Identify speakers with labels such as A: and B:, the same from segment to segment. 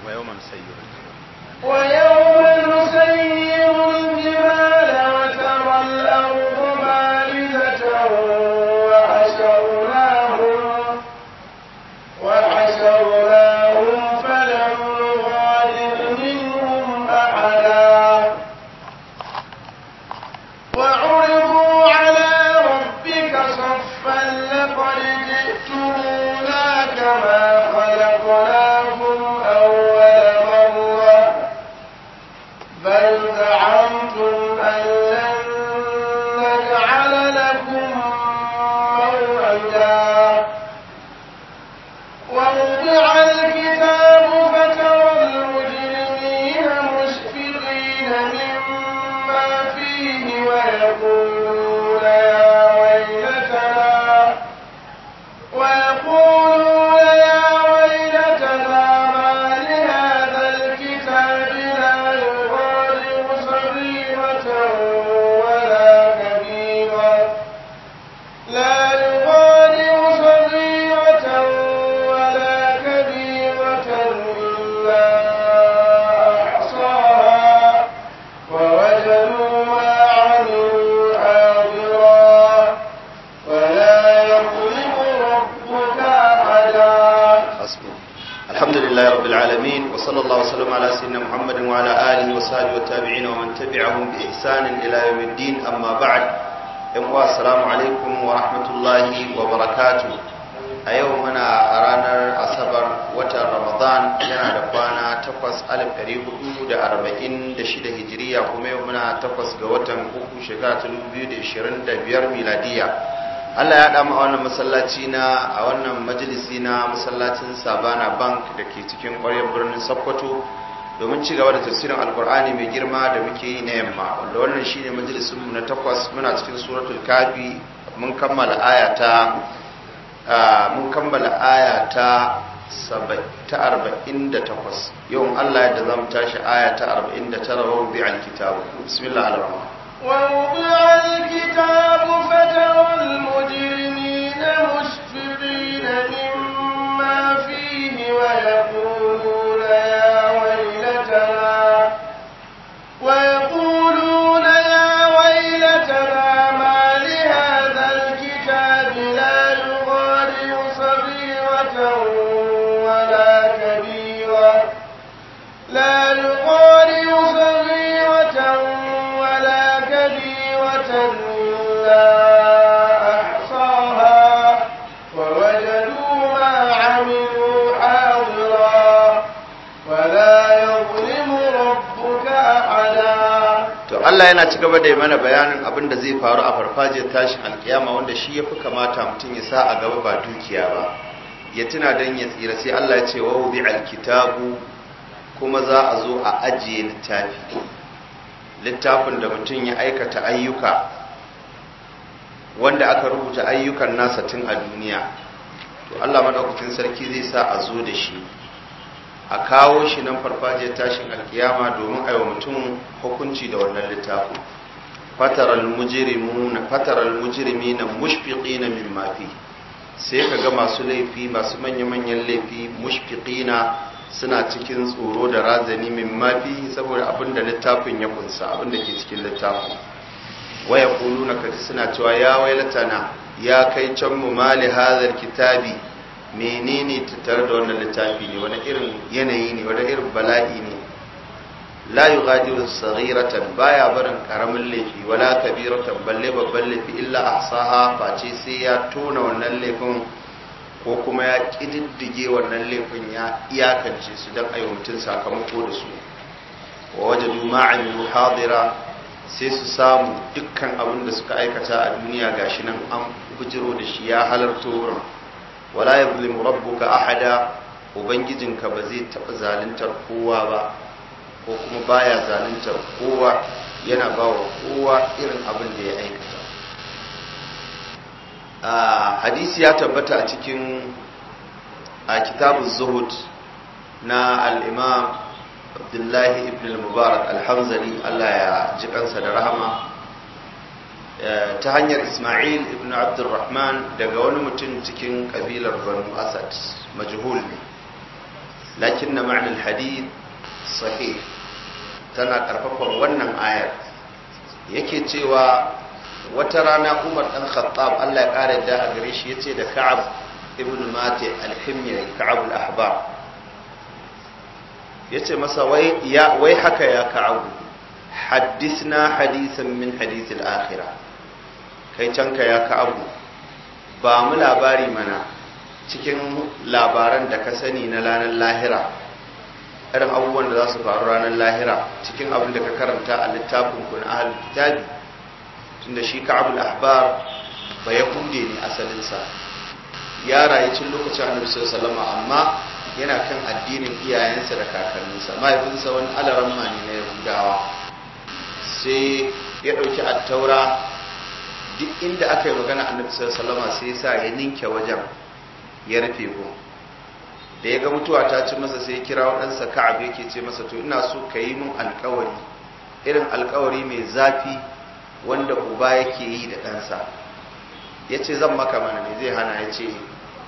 A: ويوم نسير
B: الجبال وترى الأرض بارزة وحشرناهم فلم نغادر منهم أحدا وعرضوا على ربك صفا لقد جئتمونا كما خلقناكم أول مرة بل زعمتم أن لن نجعل لكم موعدا ووضع الكتاب فترى المجرمين مشفقين مما فيه ويقولون يا ويلتنا ما لهذا الكتاب لا يغادر صغيرة ولا كبيرة إلا أحصاها ووجدوا ما عملوا حاضرا ولا يظلم ربك أحدا.
A: الحمد لله رب العالمين وصلى الله وسلم على سيدنا محمد وعلى آله وصحبه والتابعين ومن تبعهم بإحسان إلى يوم الدين أما بعد. السلام عليكم ورحمة الله وبركاته. أيومنا أرانا أصبر وتر رمضان لنا دقوانا تقص 1446 هجرية كما يومنا تقص قوتا أكو شكرة 2025 ميلادية. Allah ya dama a wannan masallaci a wannan majalisi na masallacin Sabana Bank da ke cikin ƙwaryar birnin Sokoto domin ci gaba da tafsirin Alkur'ani mai girma da muke yi na yamma, wanda wannan shine majalisin mu na 8. Muna cikin suratul Kafi. Mun kammala aya ta 48. Yau Allah ya da zamu tashi aya ta 49 wa bi'al kitab. Bismillahir rahmanir
B: ووضع الكتاب فترى المجرمين مشفقين مما فيه ويقولون يا ويلتنا ما لهذا الكتاب لا يغادر صغيرة ولا كبيرة إلا أحصاها ووجدوا ما عملوا حاضرا ولا يظلم ربك أحدا.
A: To Allah yana ci gaba da yi mana bayanin abin da zai faru a farfajiyar tashin alkiyama, wanda shi yafi kamata mutum ya sa a gaba ba dukiya ba, ya tuna dan ya tsira. Sai Allah ya ce wa wudi alkitabu, kuma za a zo a ajiye littafin da mutum ya aikata ayyuka wanda aka rubuta ayyukan nasa tun a duniya. To Allah madaukakin sarki zai sa a zo da shi, a kawo shi nan farfajiyar tashin alkiyama domin aiwa mutum hukunci da wannan littafin. fataral mujrimina mushfiqina mimma fi, sai kaga masu laifi, masu manya-manyan laifi, mushfiqina, suna cikin tsoro da razani mimma fi, saboda abinda littafin ya kunsa, abinda ke cikin littafin. waya kuluna kaji suna cewa ya wailatana, ya kai can mu mali hadhal kitabi, menene tattare da wannan littafi ne, wani irin yanayi ne, wani irin bala'i ne. la yughadiru saghiratan, baya barin karamin laifi, wala kabiratan, balle babban laifi, illa ahsaha, face sai ya tona wannan laifin ko kuma ya kididdige wannan laifin, ya iyakance su don ayi mutum sakamako da su. wa wajadu ma amilu hadira, sai su samu dukkan abin da suka aikata a duniya gashi nan an bujiro da shi, ya halarto wurin. wala yuzlimu rabbuka ahada, ubangijinka ba zai taɓa zaluntar kowa ba, ko kuma baya zaluntar kowa, yana ba wa kowa irin abin da ya aikata. Hadisi ya tabbata a cikin kitabun zuhud na al-imam Abdullahi ibn al-Mubarak al-Hamzali, Allah ya ji kansa da rahama, ta hanyar Ismail ibn Abdurrahman daga wani mutum cikin kabilar Banu Asad, majhul ne. lakinna ma'na al-hadith sahih tana karfafan wannan ayar. Yake cewa wata rana Umar dan Khattab Allah ya kare da a gare shi yace da Ka'ab ibn Mati al-Himyari, Ka'ab al-Ahbar, yace masa wai haka ya Ka'ab, haddithna hadithan min hadith al-akhirah. Kai canka ya Ka'ab, ba mu labari mana cikin labaran da ka sani na ranar lahira, irin abubuwan da za su faru ranar lahira cikin abin da ka karanta a littafin ku na ahlul kitabi. Tunda shi Ka'ab al-Ahbar ba yahude ne asalinsa, ya rayu cikin lokacin Annabi sallallahu alaihi wasallam, amma yana kan addinin iyayensa da kakanninsa. Mahaifinsa wani alaramma ne na Yahudawa, sai ya dauki at-taura, duk inda aka yi magana Annabi sallallahu alaihi wasallam sai ya sa ya ninke wajen ya rufe go. Da ya ga mutuwa ta ci masa sai ya kira waɗansa Ka'ab yake ce masa to ina so ka yi min alƙawari, irin alƙawari mai zafi wanda uba yake yi da ɗansa. Ya ce zan maka mana, ne zai hana? Ya ce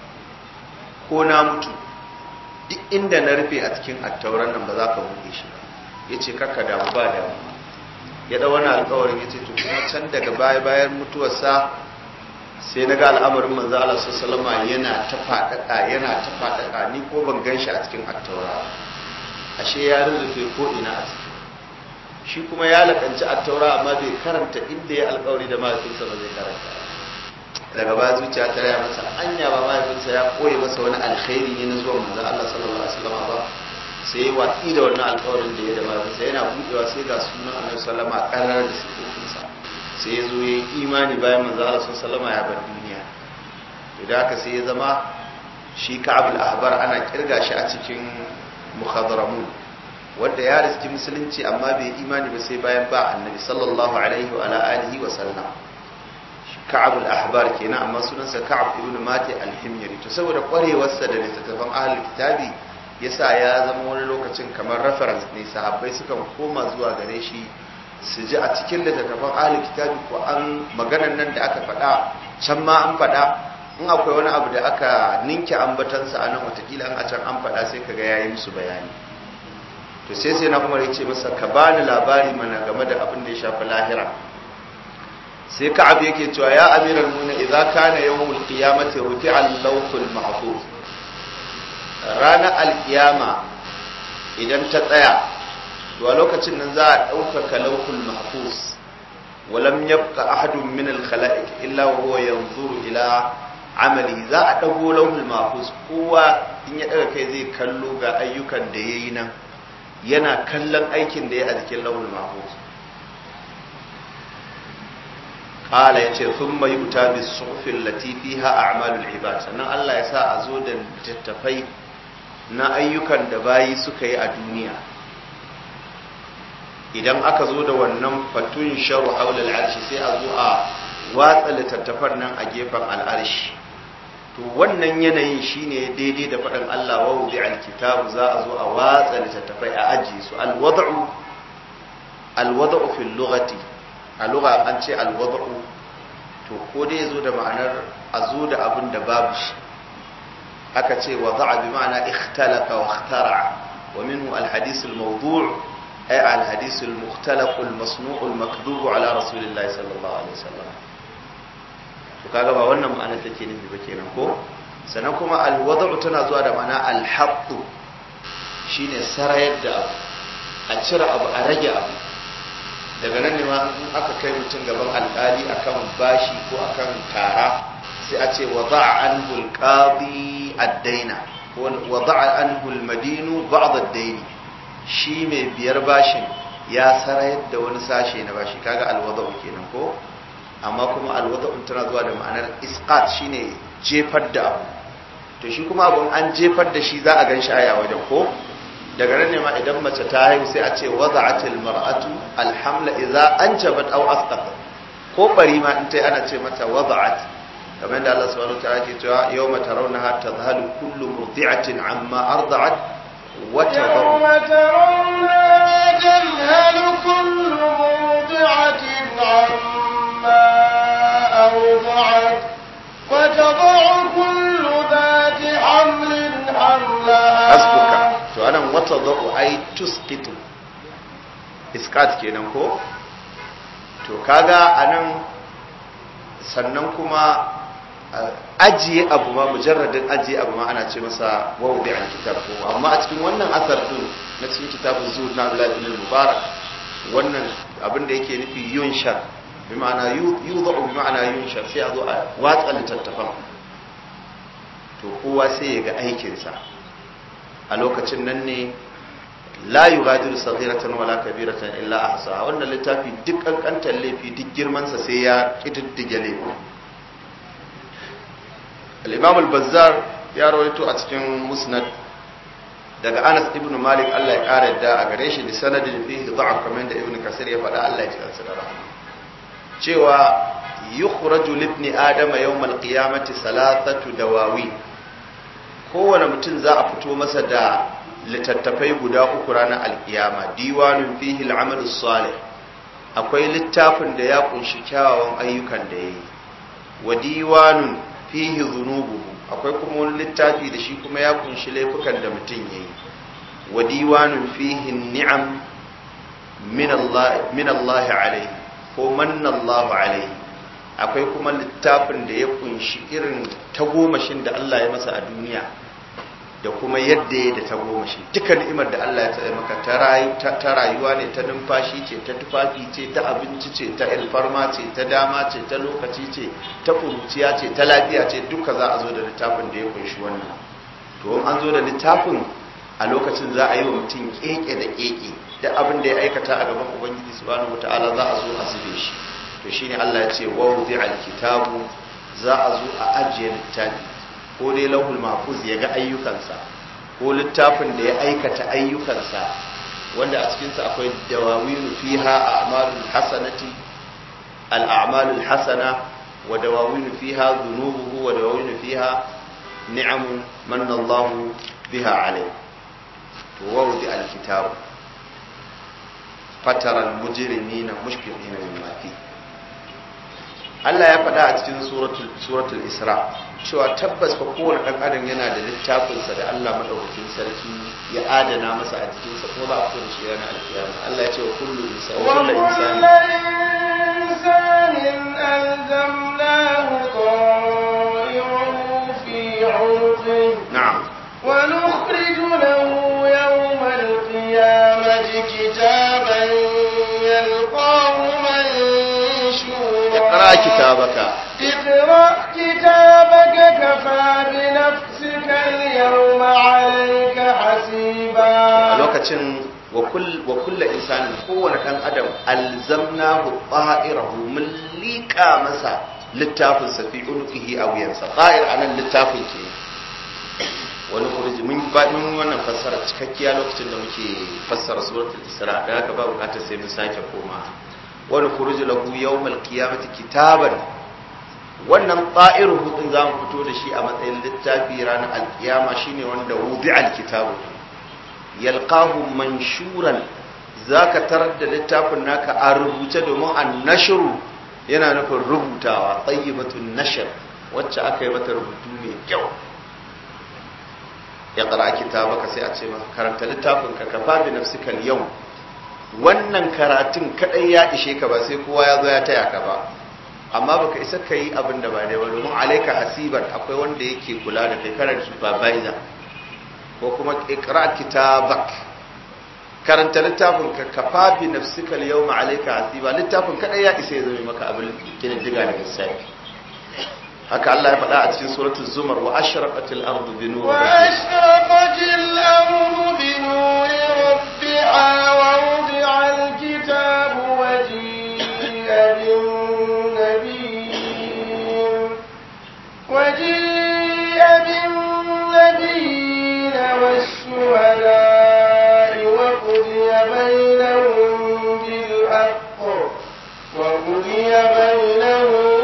A: ko na mutu duk inda na rufe a cikin attauran nan ba za ka buɗe shi ba. Ya ce kakka damu, ba damu. Ya ɗau wani alƙawarin. Ya ce to kuma can daga bayan mutuwarsa sai na ga al'amarin manzo Allah sallallahu alaihi yana ta faɗaɗa ni ko ban ganshi a cikin attaura, ashe ya rufe ko ina a ciki. Shi kuma ya lakanci attaura amma bai karanta inda ya alƙawari da mahaifinsa ba zai karanta. Daga baya zuciya ta raya masa anya ba mahaifinsa ya koye masa wani alkhairi ne na zuwa manzo Allah sallallahu alaihi wasallam ba. Sai ya watsi da wannan alƙawarin da ya da mahaifinsa, yana buɗewa sai ga sunan Annabi sallallahu alaihi wasallam ƙarar da sifofinsa. Sai ya zo ya yi imani bayan manzo Allah sallallahu alaihi ya bar duniya. To da haka sai ya zama shi Ka'ab al-Ahbar ana kirga shi a cikin mukhadaramun, wanda ya riski musulunci amma bai imani ba sai bayan ba Annabi sallallahu alaihi wa alihi wa sallam. Ka'ab al-Ahbar kenan, amma sunansa Ka'ab ibn Mati al-Himyari. To saboda kwarewarsa da littattafan ahlul kitabi yasa ya zama wani lokacin kamar reference ne, sahabbai sukan koma zuwa gare shi su ji a cikin littattafan ahlul kitabi ko an maganan nan da aka faɗa can ma an faɗa. In akwai wani abu da aka ninke ambatansa a nan, watakila an a can an faɗa, sai kaga yayi musu bayani. To sai na Umar ya ce masa ka bani labari mana game da abin da ya shafi lahira. Sai Ka'ab yake cewa ya amiral mu'minin idza kana yawmul qiyamati rufi'a al-lawhul mahfuz. Ranar al-qiyama idan ta tsaya, to a lokacin nan za a ɗaukaka lawhul mahfuz, walam yabqa ahadun min al-khala'iq illa wa huwa yanzuru ila amali. Za a dago lawhul mahfuz, kowa in ya daga kai zai kallo ga ayyukan da yayi nan, yana kallon aikin da ya a cikin lawhul mahfuz. Qala yace thumma yuta bis-suhufil lati fiha a'malul ibad. Sannan Allah ya sa a zo da littattafai na ayyukan da bayi suka yi a duniya. Idan aka zo da wannan fatun sharu haula al-arshi, sai a zo a watsa littattafan nan a gefen al-arshi. To wannan yanayin shine daidai da faɗin Allah wa wudi'al kitabu, za a zo a watsa littattafai a ajiye su. Al-wad'u fil lughati, a lugha an ce al-wad'u, to ko dai zo da ma'anar a zo da abin da babu shi. Aka ce wada'a bi ma'ana ikhtalaqa wa ikhtara'a, wa minhu al-hadith al-mawdu' ay al-hadith al-mukhtalaq al-masnu' al-makdhub ala rasulillahi sallallahu alaihi wasallam. To kaga ba wannan ma'ana take nufi ba kenan ko. Sannan kuma al-wad'u tana zuwa da ma'ana al-hadd, shine sarayar da abu, a cire abu, a rage abu. Daga nan ne ma in aka kai mutum gaban alƙali akan bashi ko akan tara, sai a ce wada'a anhu al-qadi ad-daina, ko wada'a anhu al-madinu ba'd ad-daini. Shi mai biyar bashin ya sarayar da wani sashe na bashi, kaga al-wada'u kenan ko. Amma kuma al-wada'u tana zuwa da ma'anar isqat, shine jefar da abu. To shi kuma abun an jefar da shi za a ganshi aya wajen ko. Daga nan ne ma idan mace ta haihu sai a ce wada'atil mar'atu alhamla idza anjabat aw asqat. Ko bari ma in tai ana ce mata wada'at, kamar da Allah subhanahu wa ta'ala ke cewa yawma tarawnaha tadhhalu kullu murdi'atin amma arda'at wa tadhhalu
B: kullu murdi'atin amma arda'at wa tad'u kullu dhati hamlin hamlaha.
A: Hasbuka. tadau ay tusqitu isqat kenan ko to kaga anan sannan kuma ajiye abu ma mujarradin ajiye abu ma ana ce masa wawdi al-kitab ko amma a cikin wannan asar din na cikin kitabun zuhud na Abdullah ibn Mubarak wannan abin da yake nufi yunshar bi ma'ana yudau bi ma'ana yunshar sai a zo a watsa littattafan to kowa sai ya ga aikinsa a lokacin nan ne la yughadiru saghiratan wala kabiratan illa ahsaha wannan littafi duk kankantar laifi duk girman sa sai ya kididdige laifi al-imam al-bazzar ya rawaito a cikin musnad daga Anas ibn Malik Allah ya kare da a gare shi da sanadin fihi da'af kamar da ibn Kasir ya faɗa Allah ya ji kansa da rahama cewa yukhraju li ibn adama yawm al-qiyamati salasatu dawawi kowane mutum za a fito masa da littattafai guda uku ranar alkiyama diwanun fihi al'amal salih akwai littafin da ya kunshi kyawawan ayyukan da yayi wa diwanun fihi dhunubuhu akwai kuma wani littafi da shi kuma ya kunshi laifukan da mutum yayi wa diwanun fihi ni'am min Allah alayhi ko manna Allah alayhi akwai kuma littafin da ya kunshi irin tagomashin da Allah ya masa a duniya da kuma yadda ya da tagomashi duka ni'imar da Allah ya tsaye maka ta rayuwa ne ta numfashi ce ta tufafi ce ta abinci ce ta alfarma ce ta dama ce ta lokaci ce ta kuruciya ce ta lafiya ce duka za a zo da littafin da ya kunshi wannan to in an zo da littafin a lokacin za a yi wa mutum keke da keke da abin da ya aikata a gaban ubangiji subhanahu wataala za a zo a zube shi to shine Allah ya ce wa wudi'al kitabu za a zo a ajiye littafi ko dai lauhul mahfuz ya ga ayyukansa ko littafin da ya aikata ayyukansa wanda a cikinsa akwai dawawinu fiha a'malul hasanati al-a'malul hasana wa dawawinu fiha dhunubuhu wa dawawinu fiha ni'amun manna Allahu biha alayhi to wawdi al-kitab fatara al-mujrimina mushfiqina mimma fihi Allah ya faɗa a cikin suratul Isra cewa tabbas fa kowane ɗan adam yana da littafinsa da Allah madaukakin sarki ya adana masa a cikin sa ko za a fito da shi ranar alkiyama Allah ya ce wa kullu insanin
B: alzamnahu ta'irahu fi 'unuqihi na'am wa nukhriju lahu yawma al-qiyamati kitaban yalqahu
A: اقرأ كتابك
B: كفى بنفسك اليوم عليك حسيبا
A: lokacin wa kullu insanin kowane dan adam alzamnahu ta'irahu mun liqa masa littafin sa fi ulqihi a wuyansa ta'ir anan littafin ke wani kurji mun wannan fassara cikakkiya lokacin da muke fassara suratul Isra da haka ba bukatar sai mun sake koma wani kuruji lahu yawmal qiyamati kitaban wannan ta'iruhu din zamu fito da shi a matsayin littafi ranar alkiyama shine wanda wudi'al kitabu yalqahu manshuran zaka tarar da littafin naka a rubuce domin annashru yana nufin rubutawa tayyibatun nashr wacce aka yi mata rubutu mai kyau ya qara kitabaka sai a ce maka karanta littafin ka kafa bi nafsika al-yawm wannan karatun kadai ya ishe ka ba sai kowa ya zo ya taya ka ba amma baka isa ka yi abin da ba dai ba domin alaika hasiban akwai wanda yake kula da kai karanta supervisor ko kuma iqra kitabak karanta littafin ka kafa bi nafsika al-yawma alaika hasiba littafin kadai ya isa ya zama maka abin kididdiga da lissafi haka Allah ya faɗa a cikin suratul zumar wa ashraqatil ardu bi nuri
B: rabbiha wa wudi'a al-kitabu wa ji'a bin-nabiyyin wash-shuhada'i wa qudiya bainahum bil-haqq wa qudiya bainahum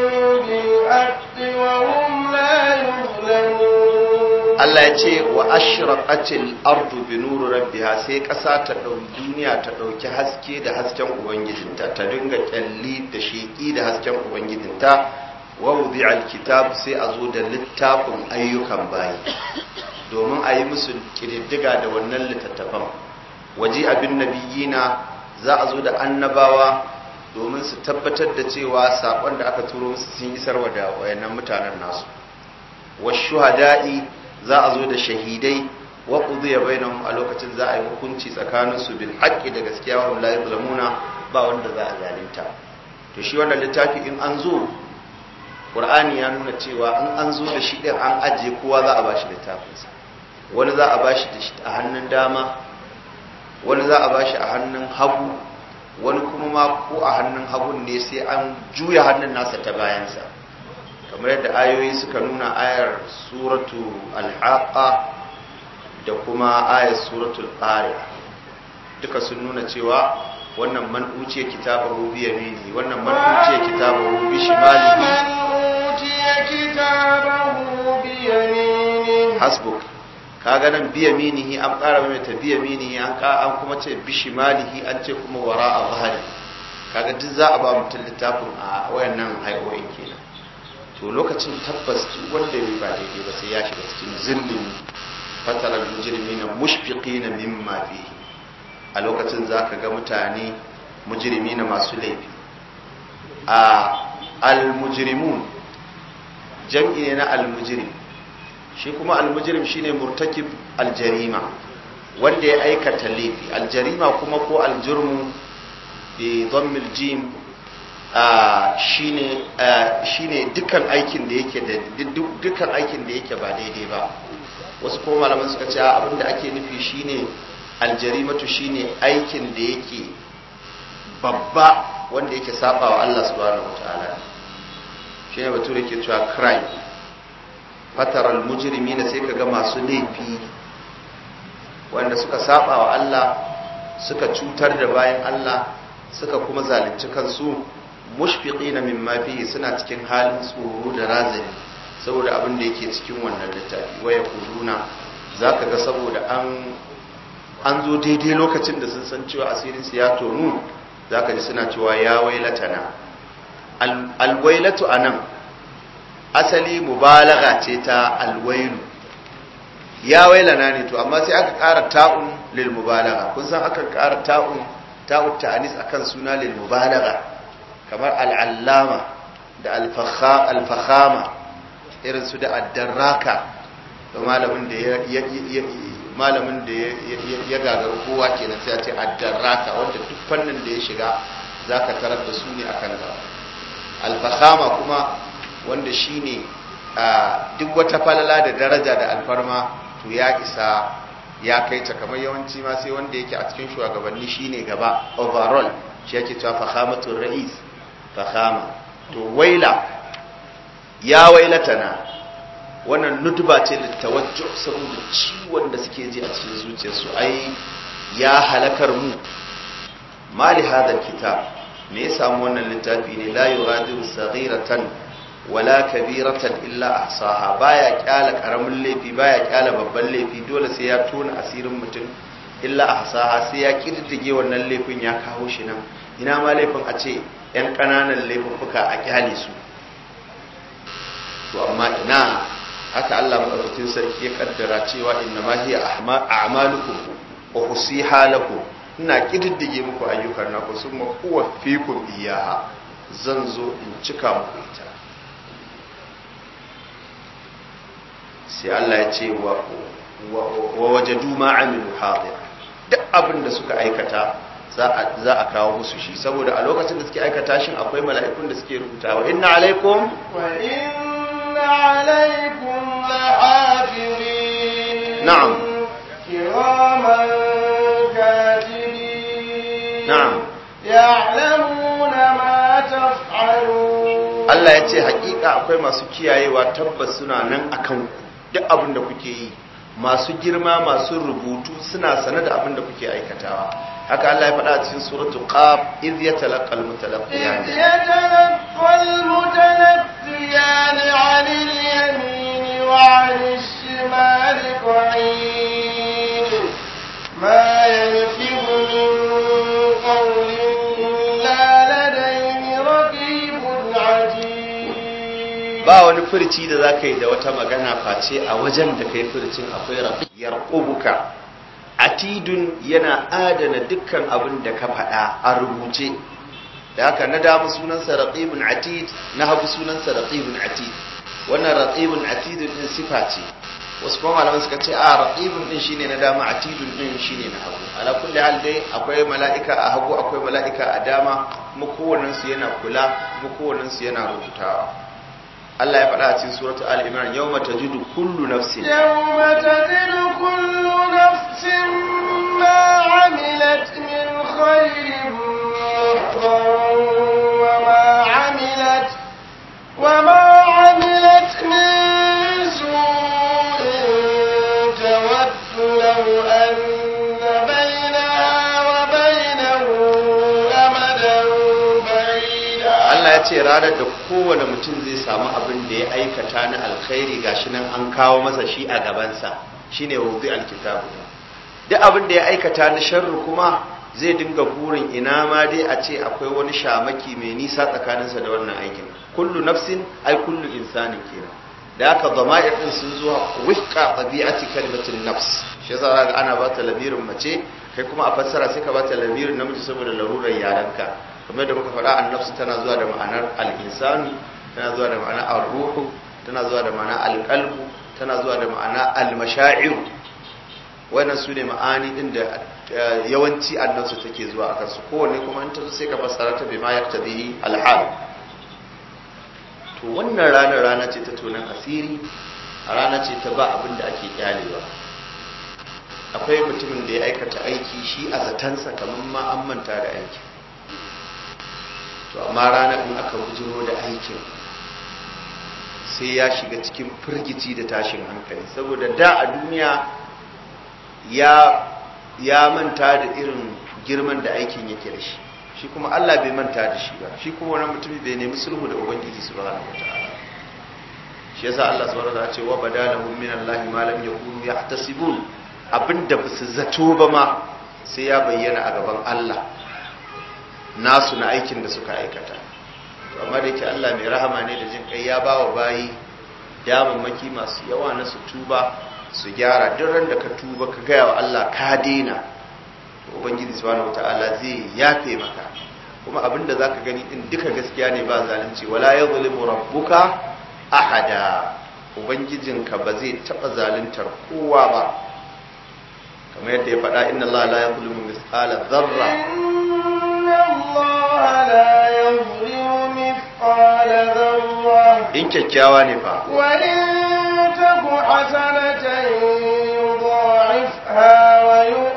A: Allah ya ce wa ashraqatil ardu bi nuri rabbiha sai ƙasa ta duniya ta dauki haske da hasken ubangijinta ta dinga kyalli da sheki da hasken ubangijinta wa wudi'al kitab sai a zo da littafin ayyukan bayi domin a yi musu kididdiga da wannan littattafan. Waji abin nabiyina, za a zo da annabawa domin su tabbatar da cewa sakon da aka turo musu sun isarwa da wayannan mutanen nasu. Washuhada'i, za a zo da shahidai, wa qudiya bainahum, a lokacin za a yi hukunci tsakaninsu bil haqqi da gaskiya, wa la yuzlamuna, ba wanda za a zalunta. To shi wannan littafi in an zo, Qur'ani ya nuna cewa in an zo da shi din an ajiye kowa za a bashi littafinsa. Wani za a bashi a hannun dama, wani za a bashi a hannun hagu, wani kuma ma ko a hannun hagun ne sai an juya hannun nasa ta bayansa, kamar yadda ayoyi suka nuna. Ayar suratu al-haqqa da kuma ayar suratul qari'ah duka sun nuna cewa wannan man uciya kitabahu bi yaminihi, wannan man uciya kitabahu bi shimalihi, hasbuk. kaga nan bi yaminihi an ƙara mai ta bi yaminihi an kuma ce bi shimalihi, an ce kuma wara'a zahari. kaga duk za a ba mutum littafin a wayannan haihuwar kenan. to lokacin tabbas wanda bai ba daidai ba sai ya shiga cikin zillin fataral mujrimina mushfiqina mimma fihi. a lokacin zaka ga mutane mujrimina masu laifi. al-mujrimun jam'i ne na al-mujrim. shi kuma al-mujrim shine murtakib al-jarima, wanda ya aikata laifi. al-jarima kuma ko al-jurmu bi dhamm al-jim shine dukkan aikin da yake ba daidai ba. wasu kuma malaman suka ce abinda ake nufi shine al-jarimatu shine aikin da yake babba wanda yake sabawa Allah subhanahu wataala, shine bature yake cewa crime. fataral mujrimina, sai kaga masu laifi wanda suka sabawa Allah, suka cutar da bayan Allah, suka kuma zalunci kansu, mushfiqina mimma fihi, suna cikin halin tsoro da razani saboda abin da yake cikin wannan littafi. waya kuluna, zaka ga saboda an zo daidai lokacin da sun san cewa asirin su ya tonu, zaka ji suna cewa ya wailatana. alwailatu anan asali mubalagha ce ta alwailu, ya wailana ne to amma sai aka ƙara ta'un lil mubalagha. kun san aka ƙara ta'ut ta'anis akan suna lil mubalagha, kamar al'allama da al-fakhama, irin su da ad-darraka, da malamin da ya gagaru kowa kenan sai a ce ad-darraka, wanda duk fannin da ya shiga zaka tarar da su ne akan gaba. al-fakhama kuma wanda shine duk wata falala da daraja da alfarma to ya isa ya kai ta, kamar yawanci ma sai wanda yake a cikin shugabanni shine gaba overall, shi yake cewa fakhamatul rais. fakhama to waila, ya wailatana, wannan nutuba ce littawajju saboda ciwon da suke ji a cikin zuciyarsu. ai ya halakar mu. mali hadal kitab, me ya samu wannan littafi ne? la yughadiru saghiratan wala kabiratan illa ahsaha, baya kyala karamin laifi, baya kyala babban laifi, dole sai ya tona asirin mutum. illa ahsaha, sai ya kididdige wannan laifin ya kawo shi nan. ina ma laifin a ce yan kananan laifuffuka a kyale su, to amma ina haka Allah madaukakin sarki ya kaddara cewa inna ma hiya a'malukum wa usiha lakum, ina kididdige muku ayyukan naku summa uwaffikum iyaha, zan zo in cika muku ita. sai Allah ya ce wa wajadu ma amilu hadir, duk abin da suka aikata za a kawo musu shi, saboda a lokacin da suke aikata shin akwai mala'ikun da suke rubutawa. inna alaikum lahafizin, na'am, kiraman katibin, na'am, ya'lamuna ma taf'alun. Allah ya ce hakika akwai masu kiyayewa, tabbas suna nan akan ku, duk abin da kuke yi. masu girma masu rubutu suna sane da abin da kuke aikatawa. haka Allah ya faɗa a cikin suratul qaf, iz yatalaqal mutalaqqiyan 'anil yamini wa 'anil shimali qa'id ma yanfidu min qawlin illa ladayhi raqibun 'atid. ba wani furci da zaka yi da wata magana face a wajen da kai furcin akwai raqiyar ubuka atidun yana adana dukkan abin da ka faɗa a rubuce. da haka na damu sunansa raqibun atid, na hagu sunansa raqibun atid. wannan raqibun atid din sifa ce, wasu kuma malaman suka ce a raqibun din shine na dama, atidun din shine na hagu. ala kulli hal dai akwai mala'ika a hagu akwai mala'ika a dama, kuma kowannen su yana kula, kuma kowannen su yana rubutawa. Allah ya faɗa a cikin suratul al-imran yawma tajidu kullu nafsin
B: ma 'amilat min khairin وما عملت من سوء تود لو أن بينها وبينه أمدا بعيدا.
A: Allah ya ce ranar da kowane mutum zai samu abin da ya aikata na alkhairi gashi nan an kawo masa shi a gabansa, shine wuzi alkitabu. duk abin da ya aikata na sharri kuma zai dinga burin ina ma dai a ce akwai wani shamaki mai nisa tsakaninsa da wannan aikin. kullu nafsin ay kullu insanin kenan. da haka dama'ir din sun zo wifqa tabi'ati kalimatin nafs. shi yasa ga ana ba ta lamirin mace, kai kuma a fassara sai ka ba ta lamirin namiji saboda larurar yaranka. kamar da muka faɗa an-nafs tana zuwa da ma'anar al-insanu, tana zuwa da ma'anar ar-ruhu, tana zuwa da ma'anar al-qalbu, tana zuwa da ma'anar al-masha'ir. wannan su ne ma'ani din da yawanci annabsu take zuwa a kansu. kowanne kuma in ta zo sai ka fassara ta bima yaqtadi al-hal. to wannan rana ce ta tonan asiri, a rana ce ta ba abin da ake kyalewa. akwai mutumin da ya aikata aiki shi a zatansa kamar ma an manta da aiki, to amma ranar in aka bujiro da aikin sai ya shiga cikin firgici da tashin hankali, saboda da a duniya ya manta da irin girman da aikin yake da shi, shi kuma Allah bai manta da shi ba, shi kuma wani mutum bai nemi sulhu da ubangiji subhanahu wataala. shi yasa Allah subhanahu wataala ce wa badalahum min Allah ma lam yakunu yahtasibun, abinda basu zato ba ma sai ya bayyana a gaban Allah nasu na aikin da suka aikata. to amma da yake Allah mai rahama ne da jin kai, ya bawa bayi damammaki masu yawa na su tuba su gyara. duk ran da ka tuba ka gaya wa Allah ka daina, ubangiji subhanahu wataala zai yafe maka. kuma abinda zaka gani din duka gaskiya ne, ba zalunci. wala yadhlimu rabbuka ahada, ubangijinka ba zai taba zaluntar kowa ba. kamar yadda ya faɗa inna Allah la yadhlimu mithqala dharra,
B: inna Allah la yadhlimu mithqala dharra,
A: in kyakkyawa ne fa,
B: wa in taku hasanatan yudha'ifha wa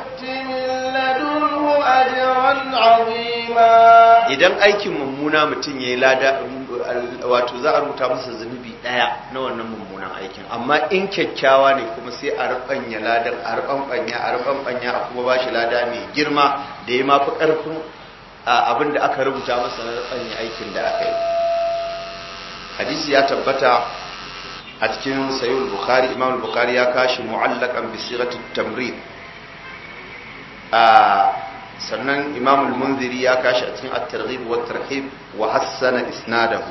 A: idan aikin mummuna mutum ya yi lada, wato za a rubuta masa zunubi daya na wannan mummunan aikin. amma in kyakkyawa ne kuma sai a rubanya ladan, a rubanya a kuma bashi lada mai girma da ya mafi karfin abin da aka rubuta masa na rubanya aikin da aka yi. hadisi ya tabbata a cikin sahih bukhari, imam bukhari ya kashi mu'allaqan bi sirati tamrid. sannan imam al-munziri ya kashi a cikin at-targhib wa at-tarhib wa hassana isnadahu.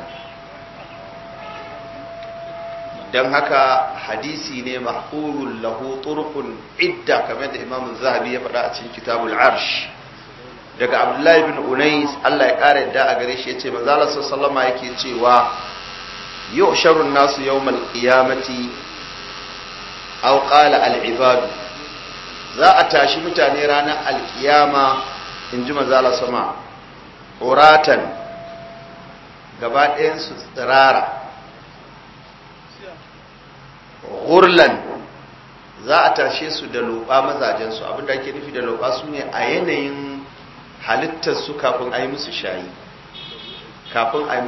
A: dan haka hadisi ne mahfurul lahu turqun idda, kamar da imam az-zahabi ya faɗa a cikin kitabul arsh. daga abdullahi ibn unais, Allah ya kare yadda a gare shi, yace manzo Allah sallallahu alaihi yake cewa yu'sharu an-nasu yawm al-qiyamati aw qala al-ibadu, za a tashi mutane ranar alkiyama, in ji mazala sama, uratan, gaba ɗayansu tsirara, gurlan, za a tashe su da loɓa mazajensu. abinda ake nufi da loɓa su ne a yanayin halittarsu kafin a yi musu shayi, kafin a yi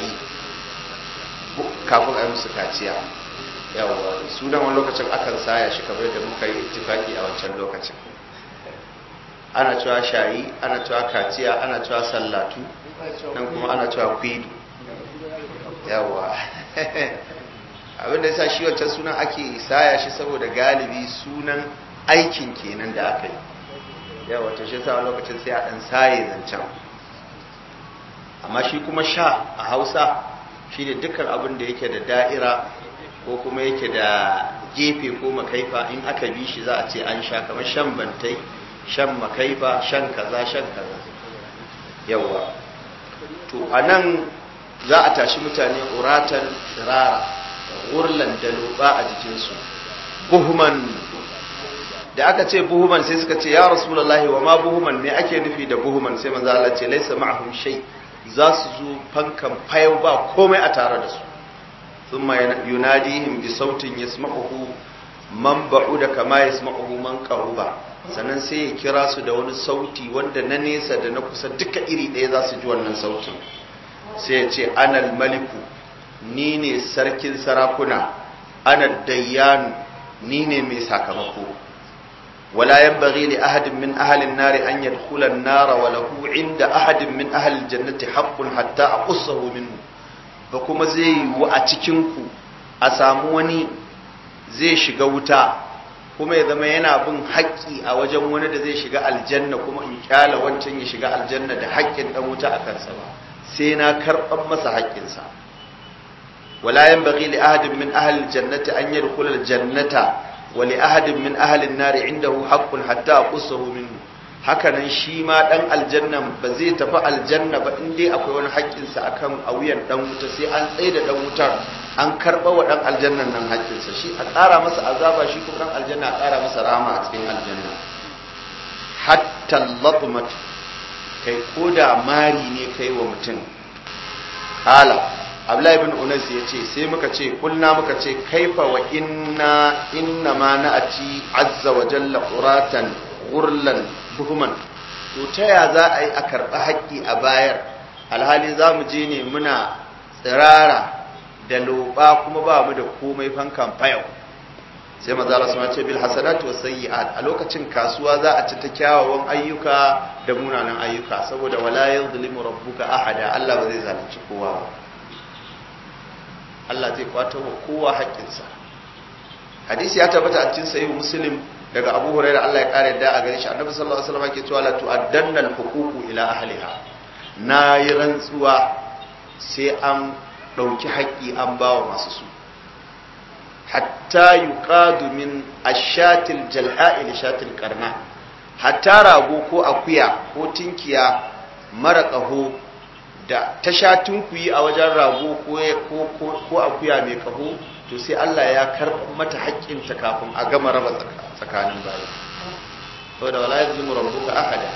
A: musu kaciya. yawa sunan wani lokacin akan saya shi kamar da muka yi ittifaki a wancan lokacin. ana cewa shayi, ana cewa kaciya, ana cewa sallatu, nan kuma ana cewa kwidu. yawa abinda yasa shi wancan sunan ake saya shi saboda galibi sunan aikin kenan da aka yi. yawa to shi yasa wani lokacin sai a dan saye zancen. amma shi kuma sha a Hausa shine dukkan abin da yake da da'ira ko kuma yake da gefe ko makaifa in aka bi shi za a ce an sha, kamar shan bantai, shan makaifa, shan kaza yawa. to anan za a tashi mutane uratan tsirara, gurlan da loba a jikinsu, buhuman. Da aka ce buhuman sai suka ce ya rasulullahi wa ma buhuman, ne ake nufi da buhuman? Sai manzo Allah ce laisa ma'ahum shay, za su zo fankan fayau ba komai a tare da su. thumma yunadihim bi sautin yasma'uhu man ba'uda kama yasma'uhu man qaruba, sannan sai ya kira su da wani sauti wanda na nesa da na kusa duka iri ɗaya za su ji wannan sautin. sai ya ce anal maliku, ni ne sarkin sarakuna, ana dayyanu, ni ne mai sakamako. wala yanbaghi li ahadin min ahli an-nar an yadkhula an-nar wa lahu 'inda ahadin min ahli al-jannati haqqun hatta aqussahu minhu. ba kuma zai yi a cikin ku a samu wani zai shiga wuta kuma ya zama yana bin haƙƙi a wajen wani da zai shiga aljanna, kuma in kyala wancan ya shiga aljanna da haƙƙin dan wuta a kansa ba, sai na karɓar masa haƙƙinsa. wala yanbaghi li ahadin min ahli al-jannati an yadkhula al-jannata wa li ahadin min ahli an-nar 'indahu haqqun hatta aqussahu minhu. hakanan shi ma dan aljannan ba zai tafi aljanna ba in dai akwai wani haƙƙinsa akan a wuyan dan wuta, sai an tsaye da dan wutar an karɓa wa dan aljannan nan haƙƙinsa, shi a ƙara masa azaba, shi kuma dan aljanna a ƙara masa rahama a cikin aljanna. hatta latmat, kai koda mari ne kai wa mutum. qala Abdullahi ibn Unas yace sai muka ce muka ce kaifa wa inna ma na'ati azza wa jalla quratan ghurlan buhuman. to ta ya za a yi a karɓi haƙƙi a bayar alhali za mu je ne muna tsirara da loba kuma ba mu da komai fankan fayau? sai maza Allah sun ce bil hasanatu was sayyi'at, a lokacin kasuwa za a ci ta kyawawan ayyuka da munanan ayyuka, saboda wala yuzlimu rabbuka ahada, Allah ba zai zalunci kowa ba, Allah zai kwato wa kowa haƙƙinsa. hadisi ya tabbata a cikin sahih Muslim daga Abu Hurairah, Allah ya kare da a gare shi, Annabi sallallahu alaihi wasallam yake cewa la tu'addanna al-huququ ila ahliha. Na yi rantsuwa sai an dauki haƙƙi an bawa masu su, hatta yuqadu min ash-shatil jalha'i li shatil qarna, hatta rago ko akuya ko tinkiya mara ƙaho da ta sha tunkuyi a wajen rago ko akuya mai ƙaho, to sai Allah ya karɓa mata haƙƙinta kafin a gama raba tsakanin bayi. saboda wala yazlimu rabbuka ahada.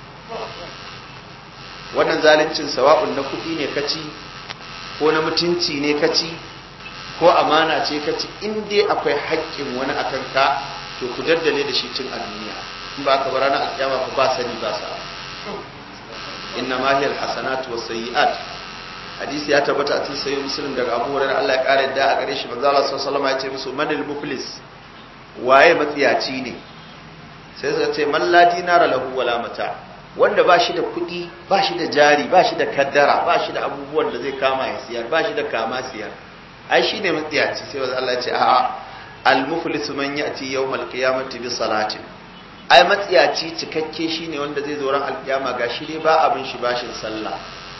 A: wannan zalincin sawa'un na kuɗi ne kaci ko na mutunci ne kaci ko amana ce kaci, in dai akwai haƙƙin wani akan ka, to ku daddale da shi tun a duniya, in ba ka bara na alƙiyama fa ba sani ba sa. inna ma hiya alhasanatu was-sayyi'at. hadisi ya tabbata a cikin sahih Muslim daga Abu Hurairah, Allah ya kare da a gare shi, manzo Allah sallallahu alaihi wasallam ya ce musu manil muflis, waye matsiyaci ne? sai suka ce man la dinara lahu wala mata, wanda ba shi da kuɗi, ba shi da jari, ba shi da kaddara, ba shi da abubuwan da zai kama ya siyar, ba shi da kama siyar, ai shine matsiyaci. sai manzo Allah ya ce a'a, al muflis man ya'ti yawmal qiyamati bi salatin. ai matsiyaci cikakke shine wanda zai zo ran alkiyama gashi dai ba abin shi bashin sallah,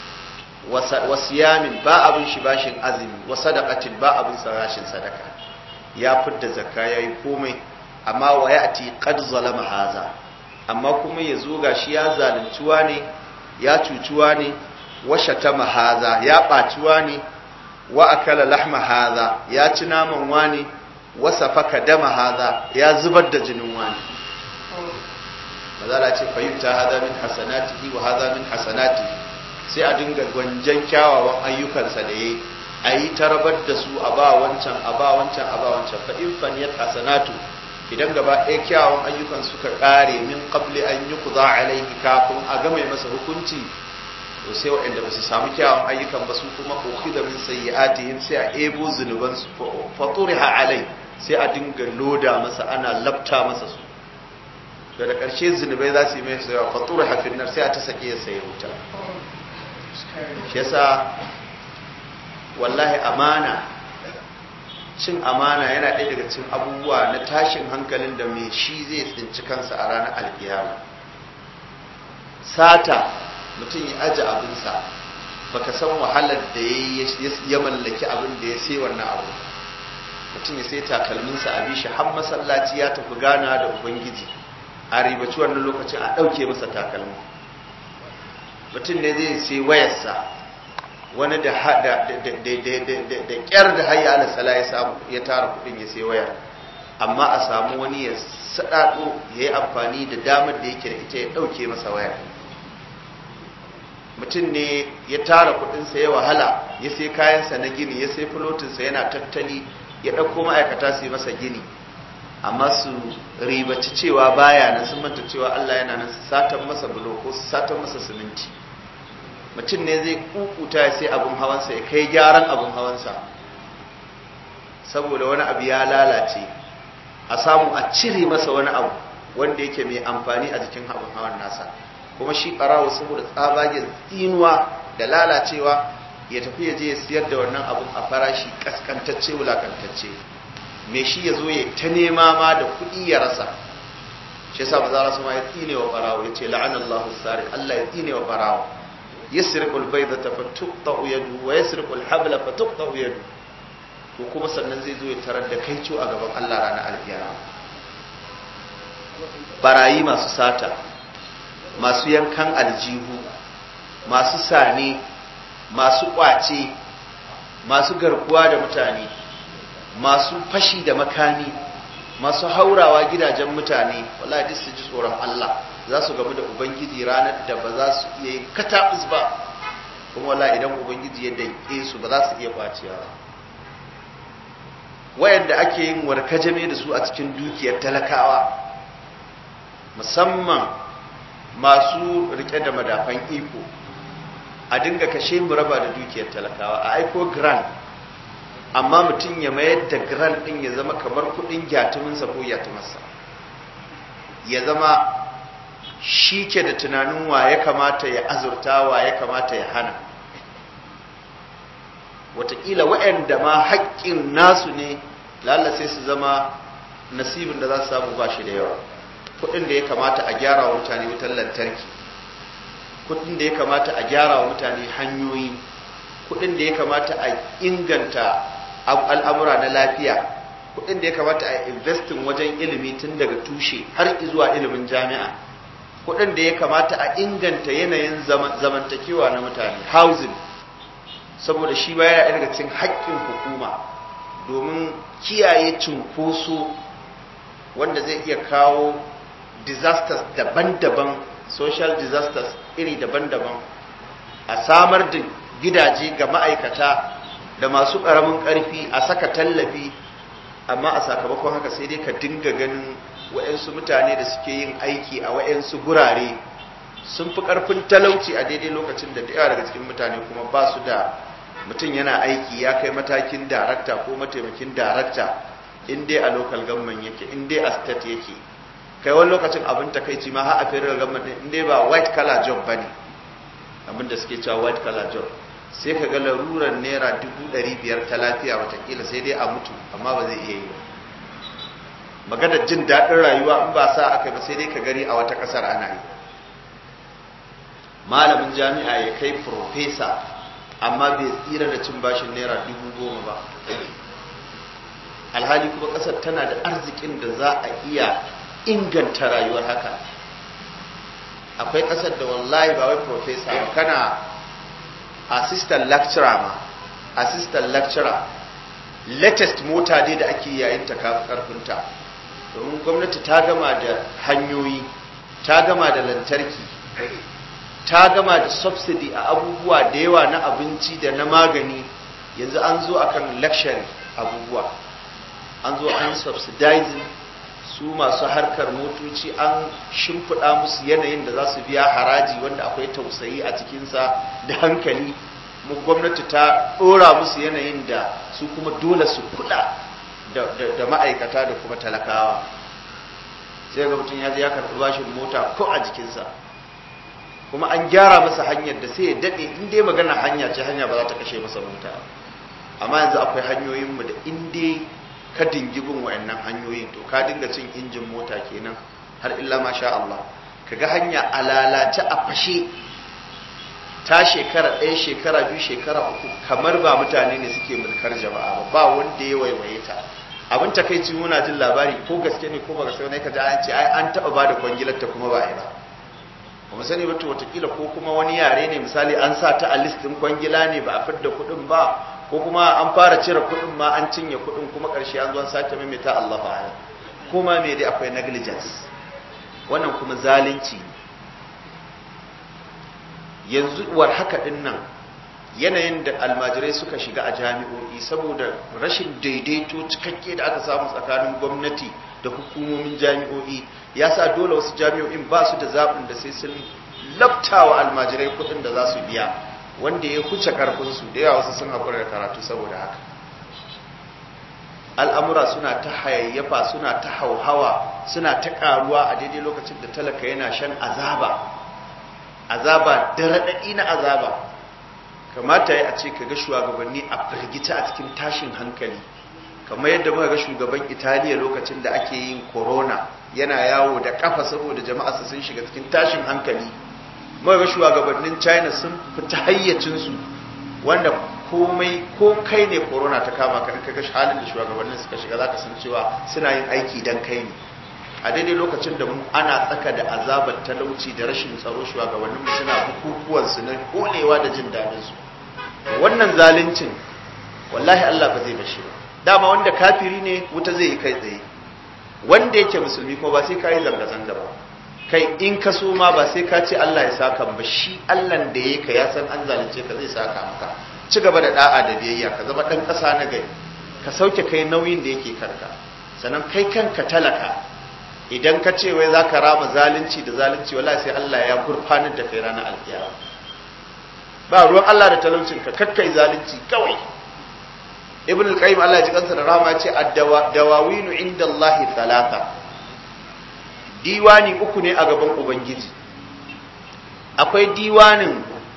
A: wasiyamin ba abin shi bashin azumi, wa sadaqatin ba abin sarashin sadaka, ya fidda zakka yayi komai, amma wa ya'ti qad zalama haza, amma kuma yazo gashi ya zaluntuwa ne, ya cucuwa ne, wa shatama haza, ya baciwa ne, wa akala lahma haza, ya ci naman wani, wa safaka dama haza, ya zubar da jinin wani. mazala ce fayyuta hada min hasanatihi wa hada min hasanatihi, sai a dinga gwanjan kyawawan ayyukansa da yayi, ayi tarabar da su a ba wancan a ba wancan a ba wancan. fa in faniyat hasanatu, idan gaba ɗaya kyawawan ayyukan suka ƙare, min qabli an yuqda alayhi, kafin a gama masa hukunci, to sai waɗanda ba su samu kyawawan ayyukan ba su kuma ukhida min sayyi'atihim, sai a ebo zunuban su fa turiha alai, sai a dinga loda masa, ana labta masa su, to da ƙarshe zunubai za su yi mai sayawa fa turiha fil nar, sai a ta sake ya sayi wuta. shi yasa wallahi amana, cin amana yana ɗaya daga cikin abubuwa na tashin hankalin da mai shi zai tsinci kansa a ranar alkiyama. sata, mutum ya aje abinsa baka san wahalar da ya mallaki abin da ya sai wannan abu. Mutum ya sai takalminsa a bishi har masallaci ya tafi gana da ubangiji, a ribaci wannan lokacin a ɗauke masa takalmi. Mutum ne zai sai wayarsa, wani da ƙyar da hayya ala sala ya tara kuɗin ya sai wayar, amma a samu wani ya saɗaɗo ya yi amfani da damar da yake da ita ya ɗauke masa wayar. Mutum ne ya tara kuɗinsa ya wahala ya sai kayansa na gini, ya sai fulotinsa yana tattali, ya ɗauko ma'aikata su yi masa gini, amma su ribaci cewa baya nan, sun manta cewa Allah yana nan, su satan masa bulo ko su satan masa siminti. Mutum ne zai kukuta ya sai abin hawansa, ya kai gyaran abin hawansa saboda wani abu ya lalace, a samu a cire masa wani abu wanda yake mai amfani a jikin abin hawan nasa. Kuma shi ɓarawo saboda tsabagen tsinuwa da lalacewa ya tafi ya je ya siyar da wannan abun a farashi kaskantacce, wulakantacce, me shi ya zo ya ta nema ma da kuɗi ya rasa. Shi yasa maza rasu ma ya tsine wa ɓarawo, ya ce la'anallahu sari, Allah ya tsine wa ɓarawo. Yasriqul baydata fatuqta'u yadu wa yasriqul habla fatuqta'u yadu. To kuma sannan zai zo ya tarar da kaico a gaban Allah ranar alkiyama. Barayi masu sata, masu yankan aljihu, masu sane, masu kwace, masu garkuwa da mutane, masu fashi da makami, masu haurawa gidajen mutane, wallahi duk su ji tsoron Allah, za su gamu da ubangiji ranar da ba za su iya yin katabus ba, kuma wallahi idan ubangiji ya danke su ba za su iya kwacewa ba. Wayanda ake yin warkajame da su a cikin dukiyar talakawa, musamman masu rike da madafan iko, a dinga kashe mu raba da dukiyar talakawa, a aiko grant, amma mutum ya mayar da grant din ya zama kamar kudin gyatuminsa ko gyatumarsa, ya zama shi ke da tunanin wa ya kamata ya azurta, wa ya kamata ya hana. Wataƙila waɗanda ma haƙƙin nasu ne lalla sai su zama nasibin da za su samu ba shi da yawa. Kuɗin da ya kamata a gyara wa mutane wutar lantarki, kuɗin da ya kamata a gyara wa mutane hanyoyi, kuɗin da ya kamata a inganta al'amura na lafiya, kuɗin da ya kamata a investin wajen ilimi tun daga tushe har zuwa ilimin jami'a, kuɗin da ya kamata a inganta yanayin zamantakewa na mutane, housing, saboda shi ba yana daga cikin haƙƙin hukuma domin kiyaye cunkoso wanda zai iya kawo disasters daban-daban, social disasters iri daban-daban, a samar da gidaje ga ma'aikata da masu ƙaramin ƙarfi, a saka tallafi, amma a sakamakon haka sai dai ka dinga ganin wa'yansu mutane da suke yin aiki a wa'yansu gurare sun fi ƙarfin talauci a daidai lokacin da yawa daga cikin mutane kuma ba su da, mutum yana aiki ya kai matakin darakta ko mataimakin darakta, in dai a local government yake, in dai a state yake, kai wani lokacin abin takaici ma har a federal government in dai ba white collar job bane, abin da suke cewa white collar job, sai ka ga larurar naira 500,000 ta lafiya watakila sai dai a mutu, amma ba zai iya yi ba. Maganar jin daɗin rayuwa in ba sa aka ba sai dai ka gani a wata ƙasar ana yi. Malamin jami'a ya kai profesa amma bai tsira da cin bashin naira 10,000 ba, alhali kuma ƙasar tana da arzikin da za a iya inganta rayuwar haka. Akwai ƙasar da wallahi ba wai profesa ba, kana assistant lecturer ma, assistant lecturer, latest mota dai da ake yayin ta karfinta, domin gwamnati ta gama da hanyoyi, ta gama da lantarki, ta gama da subsidy a abubuwa da yawa na abinci da na magani. Yanzu an zo akan luxury abubuwa, an zo an subsidizing su masu harkar motoci, an shimfiɗa musu yanayin da za su biya haraji wanda akwai tausayi a cikinsa da hankali. Mu gwamnati ta ɗora musu yanayin da su kuma dole su kula da ma'aikata da kuma talakawa. Sai ga mutum ya je ya karɓi bashin mota ko a jikinsa, kuma an gyara masa hanyar da sai ya daɗe, in dai magana hanya ce, hanya ba za ta kashe masa mota. Amma yanzu akwai hanyoyinmu da in dai ka dingi bin wayannan hanyoyin to ka dinga cin injin mota kenan har illa masha Allah. Kaga hanya a lalace a fashe, ta shekara ɗaya shekara biyu shekara uku kamar ba mutane ne suke mulkar jama'a ba wanda ya waiwaye ta. Abin takaici muna jin labari ko gaske ne ko ba gaske ne, ka ji an ce ai an taɓa ba da kwangilar ta kuma ba a yi ba. Ba mu sani ba to watakila ko kuma wani yare ne misali an sa ta a list ɗin kwangila ne ba a fidda kuɗin ba, ko kuma an fara cire kuɗin ma an cinye kuɗin kuma ƙarshe an zo an sake maimaita Allah fa'ala. Kuma me dai akwai negligence, wannan kuma zalunci ne. Yanzu war haka din nan yanayin da almajirai suka shiga a jami'o'i saboda rashin daidaito cikakke da aka samu tsakanin gwamnati da hukumomin jami'o'i ya sa dole wasu jami'o'in ba su da zaɓin da sai sun laftawa almajirai kuɗin da za su biya wanda ya huce karfinsu, da yawa wasu sun haƙura da karatu saboda haka. Al'amura suna ta hayayyafa, suna ta hauhawa, suna ta ƙaruwa a daidai lokacin da talaka yana shan azaba da raɗaɗi na azaba. Kamata ya a ce ka ga shugabanni a firgita a cikin tashin hankali, kamar yadda muka ga shugaban Italiya lokacin da ake yin corona yana yawo da kafa saboda jama'arsa sun shiga cikin tashin hankali. Muka ga shugabannin China sun fita hayyacinsu, wanda komai ko kai ne corona ta kama ka ga halin da shugabannin suka shiga zaka san cewa suna yin aiki dan kai ne. A daidai lokacin da ana tsaka da azabar talauci da rashin tsaro, shugabanninmu suna bukukuwansu na kolewa da jin daɗinsu. Wannan zaluncin wallahi Allah ba zai bashi ba. Dama wanda kafiri ne wuta zai yi kai tsaye, wanda yake musulmi kuma ba sai ka yi zanga-zanga ba. Kai in ka so ma ba sai ka ce Allah ya saka ba, shi Allah da ya ka ya san an zalunce ka zai saka maka. Ci gaba da da'a da biyayya, ka zama ɗan ƙasa na gari, ka sauke kai nauyin da yake kanka. Sannan kai kanka talaka, idan ka ce wai za ka rama zalunci da zalunci, wallahi sai Allah ya gurfanar da kai ranar alkiyama. Ba ruwan Allah da talaucin ka, kakkai zalunci kawai. Ibn al-Qayyim Allah ya ji kansa da rama ya ce ad-dawawinu inda Allah thalatha. Diwani uku ne a gaban Ubangiji. Akwai diwanin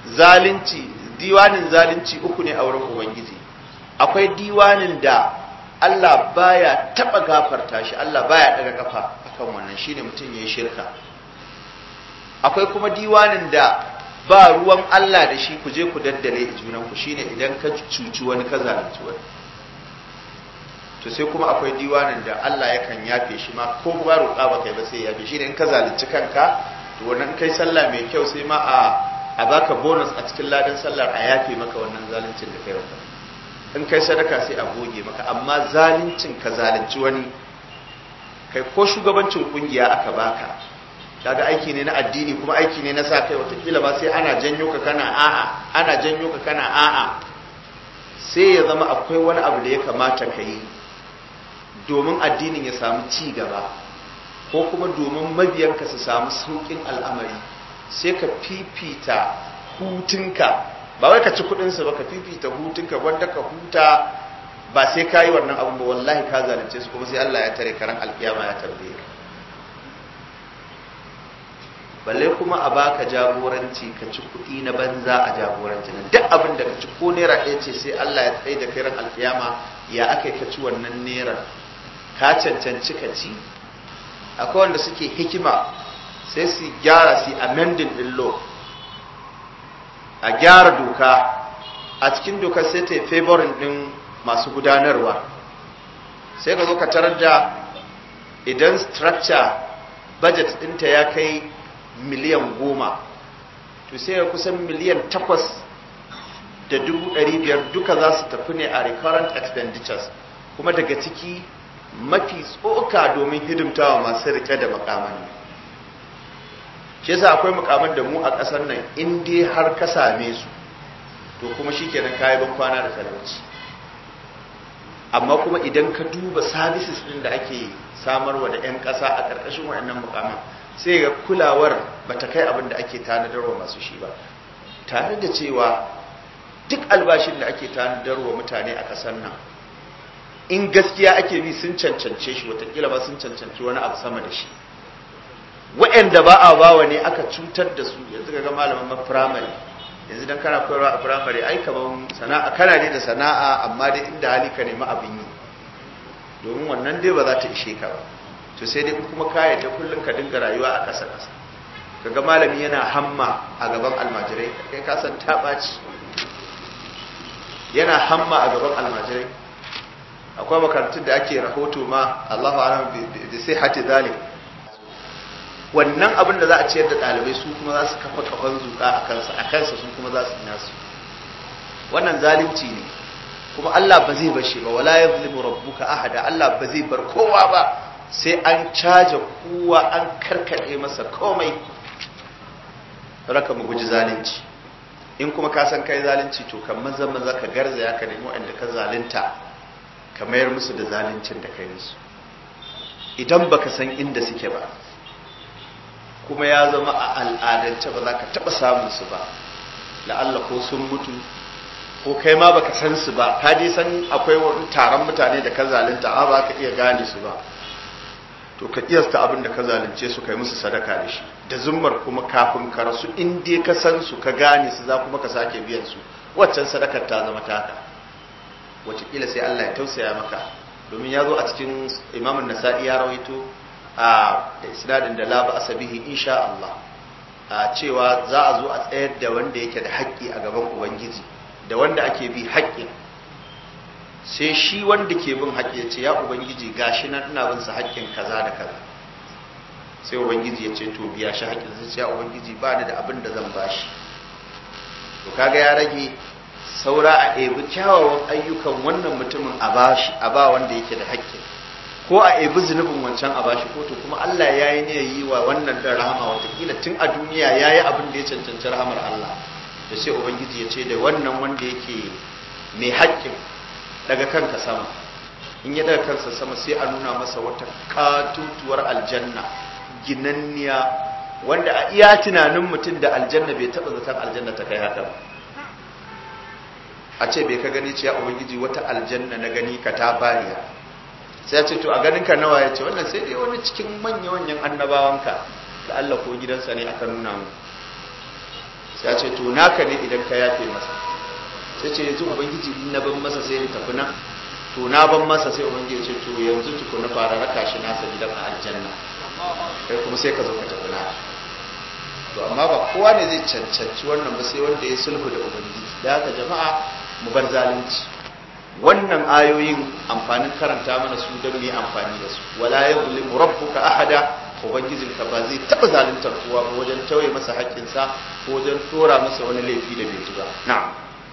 A: zalunci uku ne a wurin Ubangiji. Akwai diwanin da Allah baya taba gafarta shi, Allah baya daga kafa akan wannan, shine mutum yayin shirka. Akwai kuma diwanin da ba ruwan Allah da shi, ku je ku daddale junan ku, shine idan ka cuci wani ka zalunci wani. To sai kuma akwai diwanin da Allah yakan yafe shi ma ko ba roƙa ba kai ba sai yafe shi, ne in ka zalunci kanka to wannan kai sallah mai kyau sai ma a baka bonus a cikin ladan sallar, a yafe maka wannan zaluncin da kai wannan. In kai sadaka sai a goge maka, amma zaluncin ka zalunci wani, kai ko shugabancin kungiya aka baka, kaga aiki ne na addini kuma aiki ne na sa kai, watakila ba sai ana janyo ka kana a'a, sai ya zama akwai wani abu da ya kamata ka yi domin addinin ya samu ci gaba, ko kuma domin mabiyanka su samu saukin al'amari, sai ka fifita hutunka, ba wai ka ci kudinsu ba, ka fifita hutunka wanda ka huta, ba sai ka yi wannan abin ba, wallahi ka zalunce su kuma sai Allah ya tare karan alkiyama ya tambaye ka. Balle kuma a baka jagoranci ka ci kudi na banza a jagoranci nan, duk abin da ka ci ko naira ɗaya ce sai Allah ya tsaye da kai ran alkiyama, ya aka ka ci wannan naira, ka cancanci ka ci. Akwai wanda suke hikima sai su gyara, su amending din law, a gyara doka, a cikin doka sai ta yi favorin din masu gudanarwa. Sai ka zo ka tarar da idan structure budget ɗinta ya kai miliyan 10, to sai ya kusan miliyan 8,500,000 duka za su tafi ne a recurrent expenditures, kuma daga ciki mafi tsoka domin hidimtawa masu rike da makamani. Shi yasa akwai makaman da mu a ƙasar nan in dai har ka same su to kuma shikenan kayi ban kwana da talauci. Amma kuma idan ka duba services din da ake samarwa da 'yan ƙasa a ƙarƙashin waɗannan mukaman, sai ga kulawar bata kai abin da ake tanadarwa masu shi ba, tare da cewa duk albashin da ake tanadarwa mutane a ƙasar nan, in gaskiya ake bi sun cancance shi, watakila ba sun cancanci wani abu sama da shi. Waɗanda ba a bawa ne aka cutar da su. Yanzu ga malaman firamare, yanzu dan kana koyarwa a firamare, ai kaman sana'a kana ne da sana'a, amma dai inda hali ka nemi abin yi, domin wannan dai ba za ta ishe ka ba. To sai dai kuma ka yadda kullum ka dinga rayuwa a ƙasa ƙasa, kaga malami yana hamma a gaban almajirai kai ka san ta baci yana hamma a gaban almajirai. akwai makarantun da ake rahoto ma Allahu a'lam bi sihhati zalik. wannan abin da za a ciyar da ɗalibai su kuma za su kafa kafan zuka a kansa su kuma za su nasu. wannan zalunci ne kuma Allah ba zai bashi ba. wala yazlimu rabbuka ahada. Allah ba zai bar kowa ba sai an caje kowa an karkade masa komai. raka mu guji zalunci. in kuma ka san kai zalunci to kan maza ka garzaya ka nemi wanda ka zalunta ka mayar musu da zaluncin da kai musu. idan baka san inda suke ba kuma ya zama a al'adance ba za ka taɓa samun su ba, la'alla ko sun mutu ko kai ma baka san su ba, ka je san akwai wani taron mutane da ka zalunta a ba ka iya gane su ba, to ka kiyasta abin da ka zalunce su kai musu sadaka da shi da zummar kuma kafin ka rasu in dai ka san su ka gane su za kuma ka sake biyan su waccan sadakar ta zama taka. wataƙila sai Allah ya tausaya maka, domin ya zo a cikin Imam Nasa'i ya rawaito da isnadin da la ba'sa bihi insha Allah cewa za a zo a tsayar da wanda yake da haƙƙi a gaban ubangiji da wanda ake bi haƙƙin. sai shi wanda ke bin haƙƙi ya ce ya ubangiji gashi nan ina bin sa haƙƙin kaza da kaza. sai ubangiji ya ce to biya shi haƙƙin. sai ce ya ubangiji ba ni da abin da zan bashi. to kaga ya rage saura a ebi kyawawan ayyukan wannan mutumin a bashi, a ba wanda yake da haƙƙin, ko a ebi zunubin wancan a bashi, ko to kuma Allah ya yi ne yi wa wannan da rahama watakila tun a duniya ya yi abin da ya cancanci rahamar Allah. da sai ubangiji ya ce da wannan wanda yake mai haƙƙin daga kanka sama. in ya daga kansa sama sai a nuna masa wata katutuwar aljanna ginanniya wanda a iya tunanin mutum da aljanna bai taɓa zaton aljanna ta kai haka ba. a ce bai ka gani ce ya ubangiji wata aljanna na gani ka ta bariya. sai ya ce to a ganinka nawa? ya ce wannan sai dai wani cikin manya-manyan annabawanka da Allah ko gidansa ne aka nuna mu. sai ya ce to naka ne idan ka yafe masa. sai ce yanzu ubangiji in na ban masa sai ni tafi nan, to na ban masa. sai ubangiji ya ce to yanzu tuku na fara raka shi nasa gidan a aljanna, kai kuma sai ka zo ka tafi na. to amma ba kowa ne zai cancanci wannan ba sai wanda ya sulhu da ubangiji. da haka jama'a mu bar zalunci. wannan ayoyin amfanin karanta mana su don mu amfani da su. wala yuzlimu rabbuka ahada. ubangijinka ba zai taba zaluntar kowa ba wajen tauye masa haƙƙinsa ko wajen tora masa wani laifi da bai ji ba. na'am.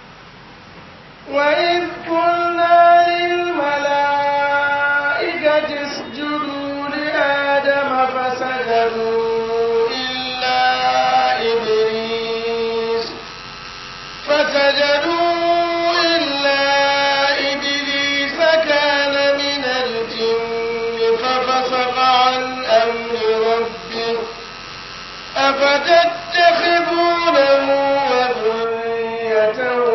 B: وإذ قلنا للملائكة اسجدوا لآدم فسجدوا إلا إبليس كان من الجن ففسق عن أمر ربه أفتتخذونه وذريته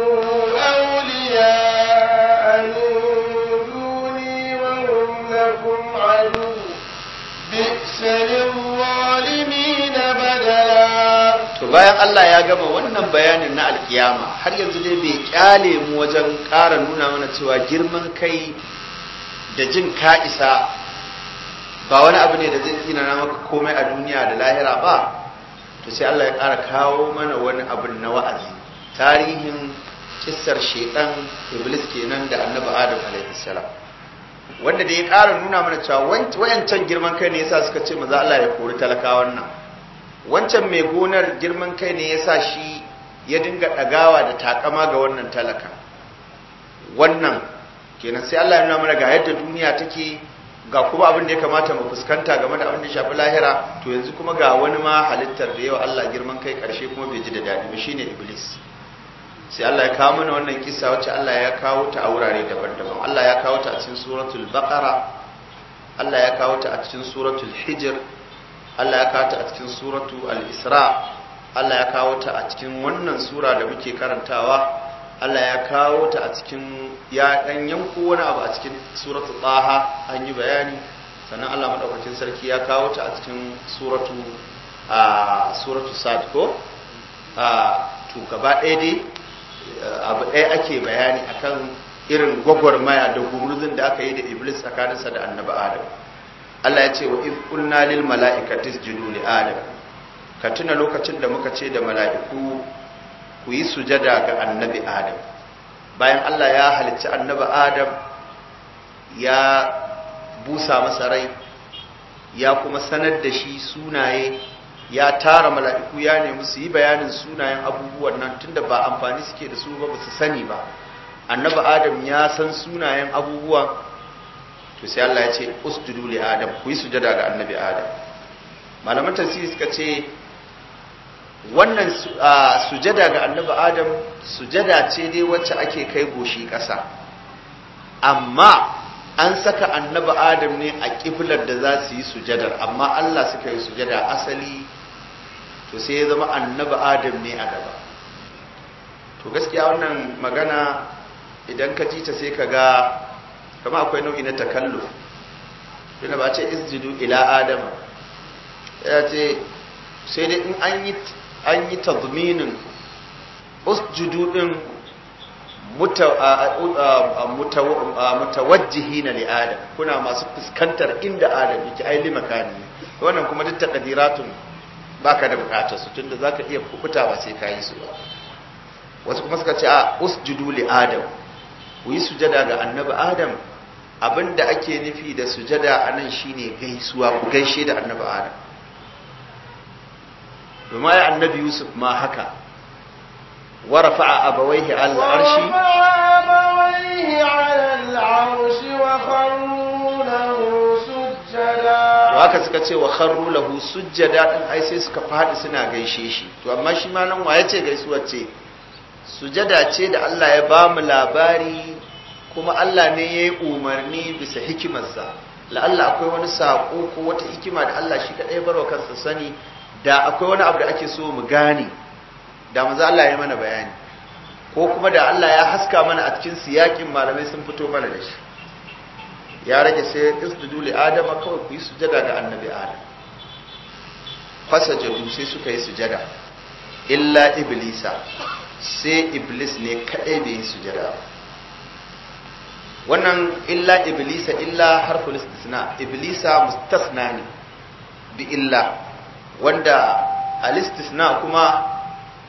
A: to bayan Allah ya gama wannan bayanin na alkiyama har yanzu dai bai kyale mu wajen ƙara nuna mana cewa girman kai da jin ka isa ba wani abu ne da zai tsina na maka komai a duniya da lahira ba. to sai Allah ya ƙara kawo mana wani abu na wa'azi, tarihin kissar shedan iblis kenan da annabi adam alaihi salam, wanda da ya ƙara nuna mana cewa wayancan girman kai ne yasa suka ce maza Allah ya kori talakawan nan. wancan mai gonar girman kai ne yasa shi ya dinga ɗagawa da takama ga wannan talaka. wannan kenan sai Allah ya nuna mana ga yadda duniya take, ga kuma abin da ya kamata mu fuskanta game da abin da shafi lahira. to yanzu kuma ga wani ma halittar da yawa Allah girman kai karshe kuma bai ji da daɗi ba, shine iblis. sai Allah ya kawo mana wannan kissa wacce Allah ya kawo ta a wurare daban-daban. Allah ya kawo ta a cikin suratul baqara, Allah ya kawo ta a cikin suratul hijr, Allah ya kawo ta a cikin suratul al-isra, Allah ya kawo ta a cikin wannan sura da muke karantawa, Allah ya kawo ta a cikin ya dan yanko wani abu a cikin suratul taha an yi bayani, sannan Allah madaukakin sarki ya kawo ta a cikin suratul sad ko to gaba ɗaya dai abu ɗaya ake bayani akan irin gwagwarmaya da gumurzun da aka yi da iblis tsakaninsa da annabi adam. Allah ya ce wa iz qulna lil mala'ikati isjudu li adam, ka tuna lokacin da muka ce da mala'iku ku yi sujada ga annabi Adam bayan Allah ya halicci annabi Adam ya busa masa rai ya kuma sanar da shi sunaye ya tara mala'iku ya nemi su yi bayanin sunayen abubuwan nan tunda ba amfani suke da su ba su sani ba annabi Adam ya san sunayen abubuwan to sai Allah ya ce usjudu li Adam ku yi sujada ga annabi Adam malaman tafsiri suka ce wannan sujada ga annabi Adam sujada ce dai wacce ake kai goshi ƙasa amma an saka annabi Adam ne a kiblar da za su yi sujadar amma Allah suka yi sujada asali to sai ya zama annabi Adam ne a gaba to gaskiya wannan magana idan ka ji ta sai ka ga kama akwai nau'i na takalluf yana ba ce isjudu ila Adam ya ce sai dai in an yi tadminin usjudu din mutawajjihina li Adam kuna masu fuskantar inda Adam yake ai limakani wannan kuma duk taqdiratun baka da bukatar su tunda zaka iya kukuta ba sai kai su ba wasu kuma suka ce a usjudu li Adam ku yi sujada ga annabi Adam abinda ake nufi da sujada anan shine gaisuwa ku gaishe da annabi Adam domin ai annabi Yusuf ma haka ورفع أبويه على العرش وخروا له سجدا وهكذا suka ce wa kharru lahu sujjada din ai sai suka fadi suna gaishe shi to amma shi ma nan waye ce gaisuwar ce sujada ce da Allah ya ba mu labari kuma Allah ne yayi umarni bisa hikimarsa la'alla akwai wani sako ko wata hikima da Allah shi kadai barwa kansa sani da akwai wani abu da ake so mu gane da manzo Allah ya mana bayani ko kuma da Allah ya haska mana a cikin siyakin malamai sun fito mana da shi ya rage sai isjudu li adama kawai ku yi sujada ga annabi Adam fasajadu sai suka yi sujada illa iblisa sai iblis ne kadai bai yi sujada wannan illa iblisa illa harful istisna iblisa mustasna ne bi illa wanda al istisna kuma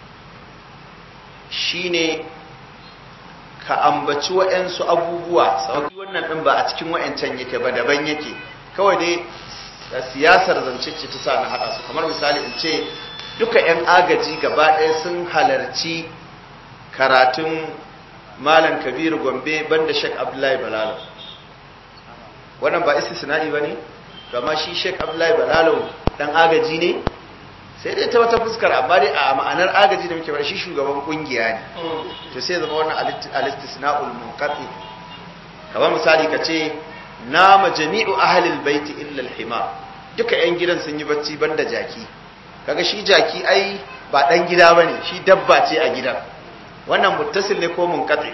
A: shine ka ambaci wa'ansu abubuwa sauki wannan din ba a cikin wa'ancan yake ba daban yake kawai dai siyasar zance ce ta sa na hada su kamar misali in ce duka yan agaji gaba ɗaya sun halarci karatun Malam Kabir Gombe banda Sheikh Abdullahi Balalo wannan ba istisna'i bane to amma shi Sheikh Abdullahi Balalo dan agaji ne sai dai ta wata fuskar amma dai a ma'anar agaji da muke bar shi shugaban kungiya ne to sai zama wannan al-istisna'ul munqati kamar misali kace nama jami'u ahli al-bait illa al-himar duka yan gidan sun yi bacci banda jaki kaga shi jaki ai ba dan gida bane shi dabba ce a gidan wannan muttasil ne ko munqati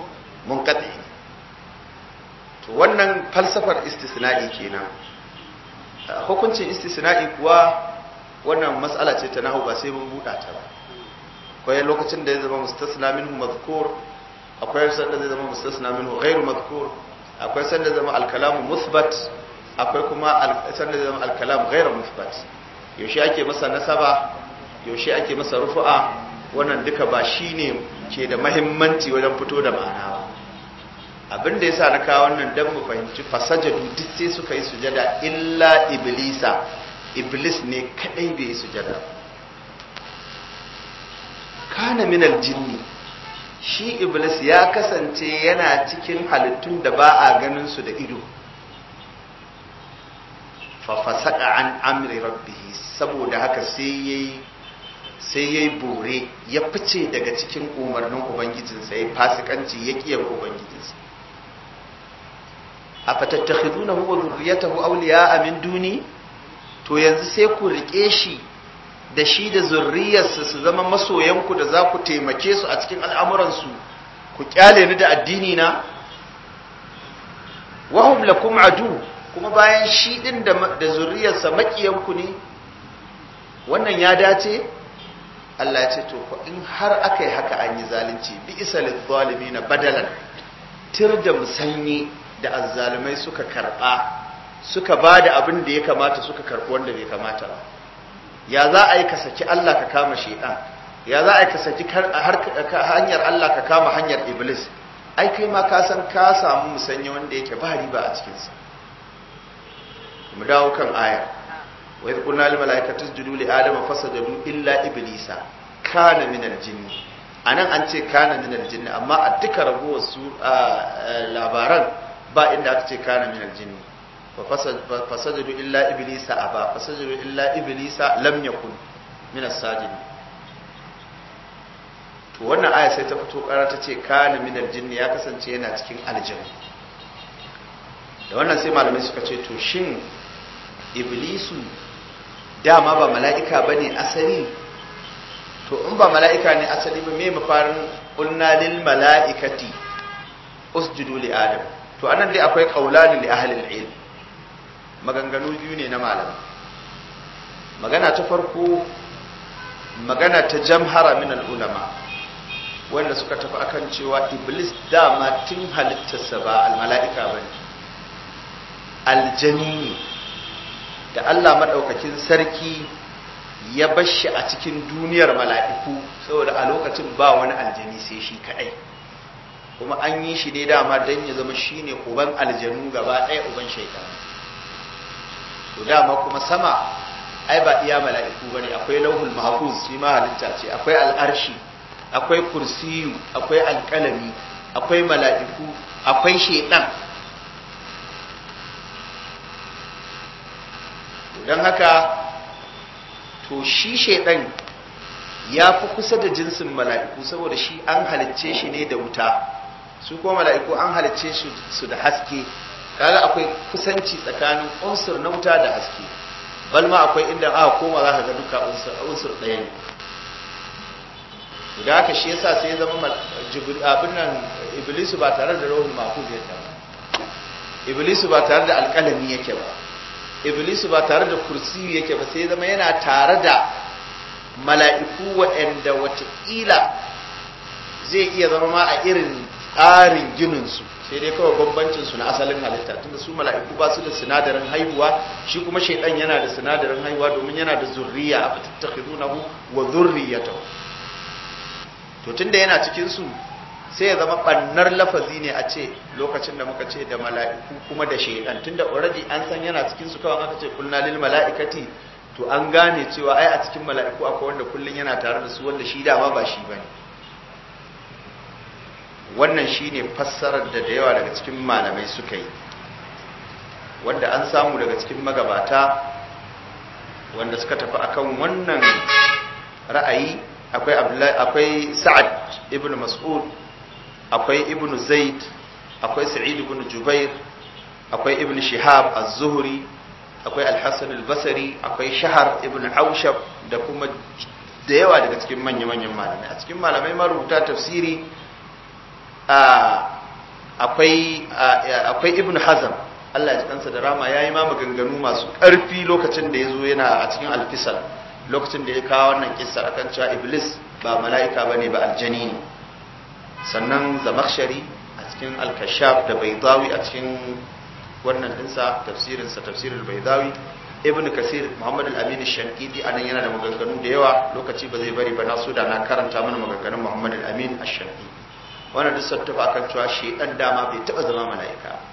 A: to wannan falsafar istisna'i kenan hukuncin istisna'i kuwa wannan mas'ala ce ta nahu ba sai mun buɗa ta ba akwai lokacin da ya zama mustasna minhu madhkur akwai sanda zai zama mustasna minhu ghairu madhkur akwai sanda zai zama al-kalamu muthbat akwai kuma sanda zai zama al-kalam ghairu muthbat yaushe ake masa nasaba yaushe ake masa rufu'a wannan duka ba shine ke da muhimmanci wajen fito da ma'ana ba abin da yasa na kawo wannan dan mu fahimci fasajadu duk sai suka yi sujada illa iblisa iblis ne kadai bai yi sujada kana min aljinni shi iblis ya kasance yana cikin halittun da ba a ganin su da ido fa fasaka an amri rabbih saboda haka sai yayi bore ya fice daga cikin umarnin ubangijinsa yayi fasikanci ya kiyar ubangijinsa afatattakhidunahu wa dhurriyyatahu awliya'a min duni to yanzu sai ku rike shi da shi da zurriyarsa su zama masoyanku da za ku taimake su a cikin al'amuransu ku kyale ni da addini na wahum lakum adu kuma bayan shi din da zurriyarsa makiyanku ne wannan ya dace Allah ya ce to in har aka yi haka an yi zalunci bi isalil zalimin badalan tir da musanyi da azzalimai suka karba suka ba da abin da ya kamata suka karɓi wanda bai kamata ba ya za a yi ka saki Allah ka kama shaitan, ya za a yi ka saki hanyar Allah ka kama hanyar iblis. Ai kai ma ka san ka samu musanya wanda yake ba riba a cikinsa. Mu dawo kan aya, wa idh qulna lil malaikati isjudu li adama fasajadu illa iblisa kana min al jinni. Anan an ce kana min al jinni, amma a duka ragowar su labaran ba inda aka ce kana min al jinni. fasajadu illa iblisa aba, fasajadu illa iblisa lam yakun min as-sajidin. To wannan aya sai ta fito ƙara ta ce kana min al-jinni, ya kasance yana cikin aljanna. Da wannan sai malamai suka ce to shin iblisu dama ba mala'ika bane asali? To in ba mala'ika ne asali ba, me mafarin qulna lil mala'ikati usjudu li adam? To anan dai akwai qaulani li ahli al-ilm, maganganu biyu ne na malamai. Magana ta farko, magana ta jamhara min al-ulama, wanda suka tafi akan cewa iblis dama tun halittarsa ba al-mala'ika bane, aljani. Da Allah madaukakin sarki ya bashi a cikin duniyar mala'iku, saboda a lokacin ba wani aljani sai shi kadai, kuma an yi shi ne dama dan ya zama shine uban aljanu gaba ɗaya, uban shaytan. To dama kuma sama ai ba iya mala'iku bane, akwai lauhul mahfuz shi ma halitta ce, akwai al'arshi, akwai kursiyu, akwai alƙalami, akwai mala'iku, akwai shaytan. Don haka to shi shaytan ya fi kusa da jinsin mala'iku, saboda shi an halicce shi ne da wuta, su kuma mala'iku an halicce su da haske. Kaga akwai kusanci tsakanin unsur na wuta da haske, bal ma akwai inda aka koma za ka ga duka unsur ɗaya ne. Da haka shi yasa sai ya zama abin nan iblisu ba tare da ruhul mahfuz yake ba, iblisu ba tare da alƙalami yake ba, iblisu ba tare da kursiyu yake ba, sai ya zama yana tare da mala'iku waɗanda wataƙila zai iya zama ma a irin tsarin gininsu, sai dai kawai bambancinsu na asalin halitta, tunda su mala'iku ba su da sinadarin haihuwa, shi kuma shaidan yana da sinadarin haihuwa, domin yana da zurriya, a fatattakhidunahu wa zurriyatahu. To tunda yana cikin su, sai ya zama bannar lafazi ne a ce lokacin da muka ce da mala'iku kuma da shaidan, tunda already an san yana cikin su, kawai aka ce kulna lil mala'ikati, to an gane cewa ai a cikin mala'iku akwai wanda kullun yana tare da su, wanda shi dama ba shi bane. Wannan shine fassarar da yawa daga cikin malamai suka yi, wanda an samu daga cikin magabata wanda suka tafi akan wannan ra'ayi. Akwai Sa'ad ibn Mas'ud, akwai Ibn Zaid, akwai Sa'id ibn Jubair, akwai Ibn Shihab az-Zuhri, akwai Al-Hasan al-Basri, akwai Shahar ibn Haushab, da kuma da yawa daga cikin manyan malamai. A cikin malamai marubuta tafsiri akwai Ibn Hazm, Allah ya kansa da rama, yayi ma maganganu masu ƙarfi lokacin da yazo yana a cikin Al-Fisal, lokacin da ya kawo wannan kissa akan cewa iblis ba mala'ika bane ba aljani ne. Sannan Zamakhshari a cikin Al-Kashaf da Baydawi a cikin wannan dinsa tafsirinsa, tafsirul Baydawi. Ibn Kasir, Muhammad al-Amin ash-Shankiti anan yana da maganganu da yawa, lokaci ba zai bari ba, na so da na karanta mana maganganun Muhammad al-Amin ash-Shankiti. Wannan duk sun tafi akan cewa shedan dama bai taba zama mala'ika.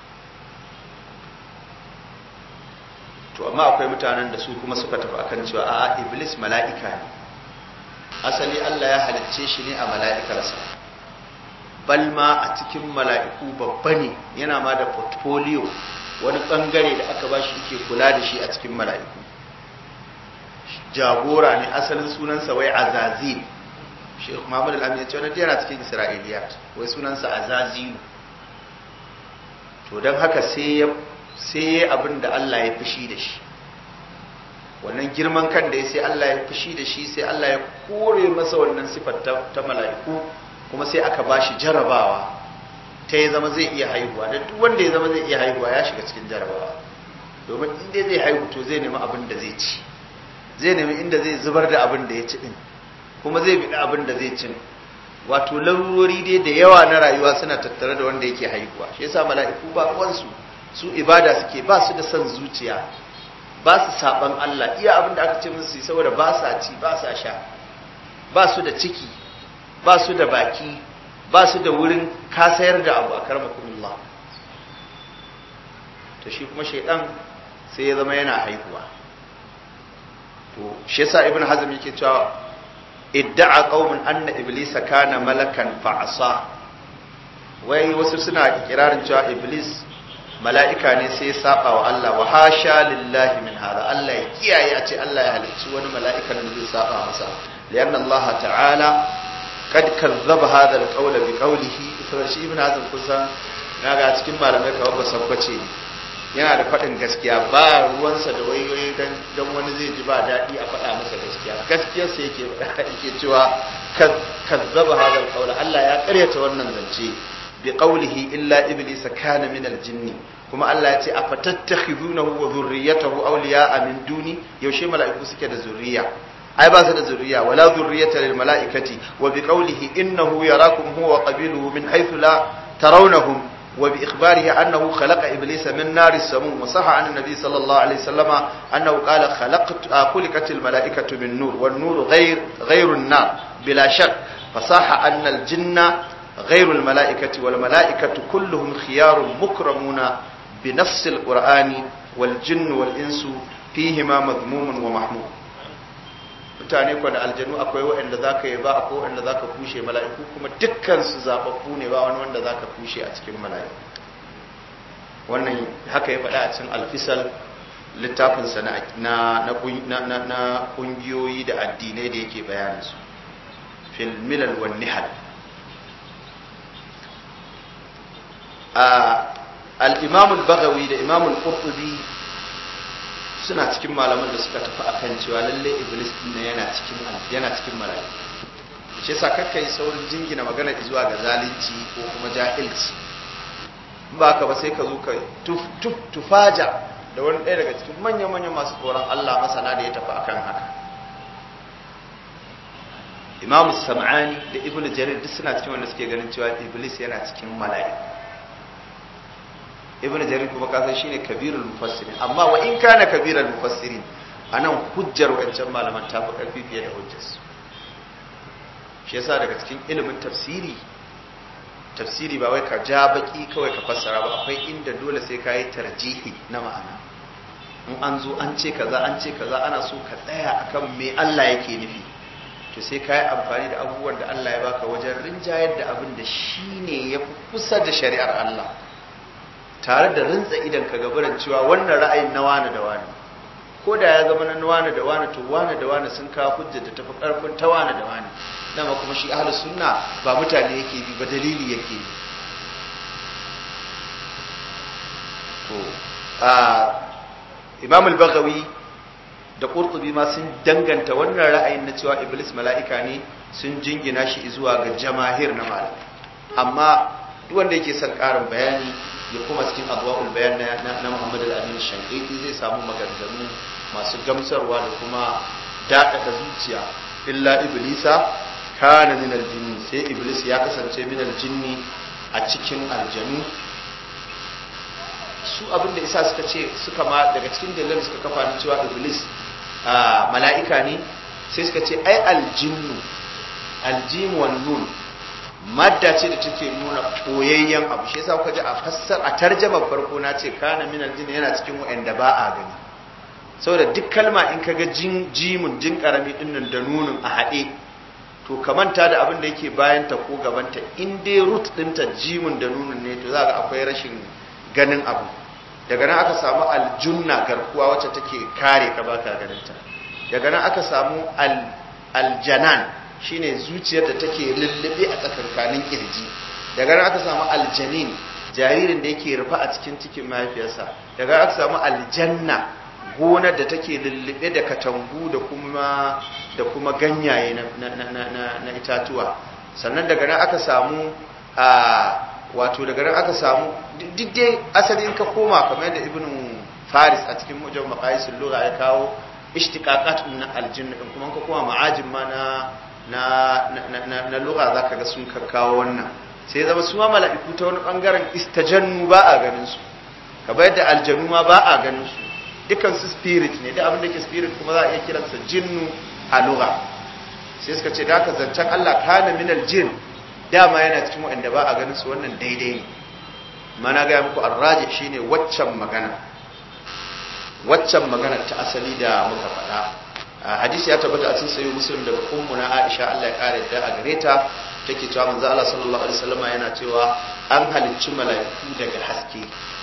A: To amma akwai mutanen da su kuma suka tafi akan cewa a iblis mala'ika ne, asali Allah ya halicce shi ne a mala'ikarsa, bal ma a cikin mala'iku babba ne, yana ma da portfolio, wani bangare da aka bashi yake kula da shi a cikin mala'iku. Jagora ne, asalin sunansa wai Azazil. Sheikh Muhammad al-Amin ya ce wannan yana cikin Isra'iliyat, wai sunansa Azazilu. To don haka sai abin da Allah ya fushi da shi, wannan girman kan da ya sai Allah ya fushi da shi, sai Allah ya kore masa wannan sifar ta mala'iku, kuma sai aka bashi jarabawa ta ya zama zai iya haihuwa. Da duk wanda ya zama zai iya haihuwa ya shiga cikin jarabawa, domin inda zai haihu to zai nemi abin da zai ci, zai nemi inda zai zubar da abin da ya ci din, kuma zai bi abin da zai cin. Wato larurori dai da yawa na rayuwa suna tattare da wanda yake haihuwa. Shi yasa mala'iku ba ruwansu, su ibada suke, ba su da son zuciya, ba su saban Allah iya abin da aka ce musu saboda ba sa ci ba sa sha, ba su da ciki, ba su da baki, ba su da wurin kasayar da abu a karmakumullah. To shi kuma shaidan sai ya zama yana haihuwa. To shi yasa ibn hazm yake cewa idda'a qaumun anna iblisa kana malakan fa'asa. Wai wasu suna ikirarin cewa iblis mala'ika ne sai ya saba wa Allah, wa hasha lillahi min hada. Allah ya kiyaye a ce Allah ya halicci wani mala'ikan da zai saba masa, lianna Allah ta'ala kad kazzaba hada alqawla bi qawlihi. Sai shi ibn hazm kusan naga cikin malamai kawai ba sabbace yana da faɗin gaskiya, ba ruwansa da wayoyi dan wani zai ji ba daɗi a faɗa masa gaskiya. Gaskiyar sa yake cewa kazzaba hada alqawla, Allah ya ƙaryata wannan zance bi qawlihi illa iblisa kana min aljinni. Kuma Allah ya ce afatattakhizunahu wa dhurriyyatahu awliya'a min duni. Yaushe mala'iku suke da zurriya? ai ba su da zurriya. Wala dhurriyyata lil mala'ikati. Wa bi qawlihi innahu yarakum huwa wa qabiluhu min haythu la tarawnahum. Wa bi ikhbarihi annahu khalaqa iblisa min nari samum. Wa sahha an an-nabi sallallahu alayhi wasallam annahu qala khuliqatil mala'ikatu min nur wan nuru ghayru an-nar bila shak. Fasaha anna al-jinna غير الملائكة والملائكة كلهم خيار مكرمون بنفس القرآن والجن والإنس فيهما مذموم ومحمود. mutane ko da aljanu akwai wanda zaka yi ba akwai wanda zaka kushe, mala'iku kuma dukkan su zababbu ne, ba wani wanda zaka kushe a cikin mala'iku. Wannan haka ya faɗa a cikin al-Fisal, littafin sa na kungiyoyi da addinai da yake bayanin su fil milal wan nihal. al-Imam al-Baghawi da Imam al-Qurtubi suna cikin malaman da suka tafi akan cewa lalle iblis din yana cikin mala'iku. Shi yasa kakkai saurin jingina magana zuwa ga zalunci ko kuma jahilci. Ba ka ba sai ka zo ka tufaja da wani ɗaya daga cikin manyan masu tsoron Allah masana da ya tafi akan haka. Imam Sam'ani da Ibn Jarir duk suna cikin wanda suke ganin cewa iblis yana cikin mala'iku. Ibn Jarir kuma kasan shine kabirul mufassirin, amma wa in kana kabirul mufassirin anan hujjar wancan malaman ta fi karfi fiye da hujjarsu. Shi yasa daga cikin ilimin tafsiri ba wai ka ja baki kawai ka fassara ba, akwai inda dole sai ka yi tarjihi na ma'ana. In an zo an ce kaza ana so ka tsaya akan me Allah yake nufi, to sai ka yi amfani da abubuwan da Allah ya baka wajen rinjayar da abin da shine ya fi kusa da shari'ar Allah, tare da rintsa idan ka gabaran cewa wannan ra'ayin na wani da wani, ko da ya zama na wani da wani, to wani da wani sun kawo hujja da tafi karfin ta wani da wani. Dama kuma shi ahlus sunna ba mutane yake bi ba, dalili yake bi. To Imam al-Baghawi da Qurtubi ma sun danganta wannan ra'ayin na cewa iblis mala'ika ne, sun jingina shi zuwa ga jamahir na malamai. Amma duk wanda yake son karin bayani ya kuma cikin adwa'ul bayan na Muhammad al-Amin Shankiti zai samu maganganu masu gamsarwa da kuma daɗaɗa zuciya. Illa iblisa kana min al-jinni, sai iblis ya kasance min al-jinni a cikin aljanu. Su abinda isa suka ce suka ma daga cikin dalilan suka kafa ni cewa iblis mala'ika ne, sai suka ce ai aljim wan nun madda ce da take nuna koyayyen abu. Shi yasa kuka ji a tarjamar farko na ce kana min aljin yana cikin wa'anda ba a gani, saboda duk kalma in kaga jimun jin karami dinnan da nunun a haɗe, to ka manta da abin da yake bayanta ko gabanta. In dai root ɗinta jimun da nunun ne, to za ga akwai rashin ganin abu. Daga nan aka samu aljunna, garkuwa wacce take kare ka baka ganinta. Daga nan aka samu aljanan, shine zuciyar da take lullube a tsakankanin kirji. Daga nan aka samu aljanin, jaririn da yake rufa a cikin mahaifiyarsa. Daga nan aka samu aljanna, gonar da take lullube da katangu da kuma ganyaye na itatuwa. Sannan daga nan aka samu daga nan aka samu diddai asalin ka koma kamar yadda Ibn Faris a cikin mujam maqayisul lugha ya kawo ishtiqaqat min aljinn din, kuma ka koma ma'ajim ma na lugha zaka ga sun kakkawo wannan. Sai zama su ma mala'iku ta wani bangaren istajannu ba a ganin su, kamar yadda aljanu ma ba a ganin su. dukan su spirit ne, da abin da ke spirit kuma za a iya kiransa jinnu a lugha. Sai suka ce da ka zancen Allah kana minal jin, dama yana cikin wanda ba a ganin su, wannan daidai ne. Mana ga muku arraji shine waccan magana ta asali da muka faɗa. Hadisi ya tabbata a cikin sahih Muslim daga ummuna Aisha Allah ya kare da a gare ta, take cewa manzo Allah sallallahu alaihi wasallam yana cewa an halicci mala'iku daga haske,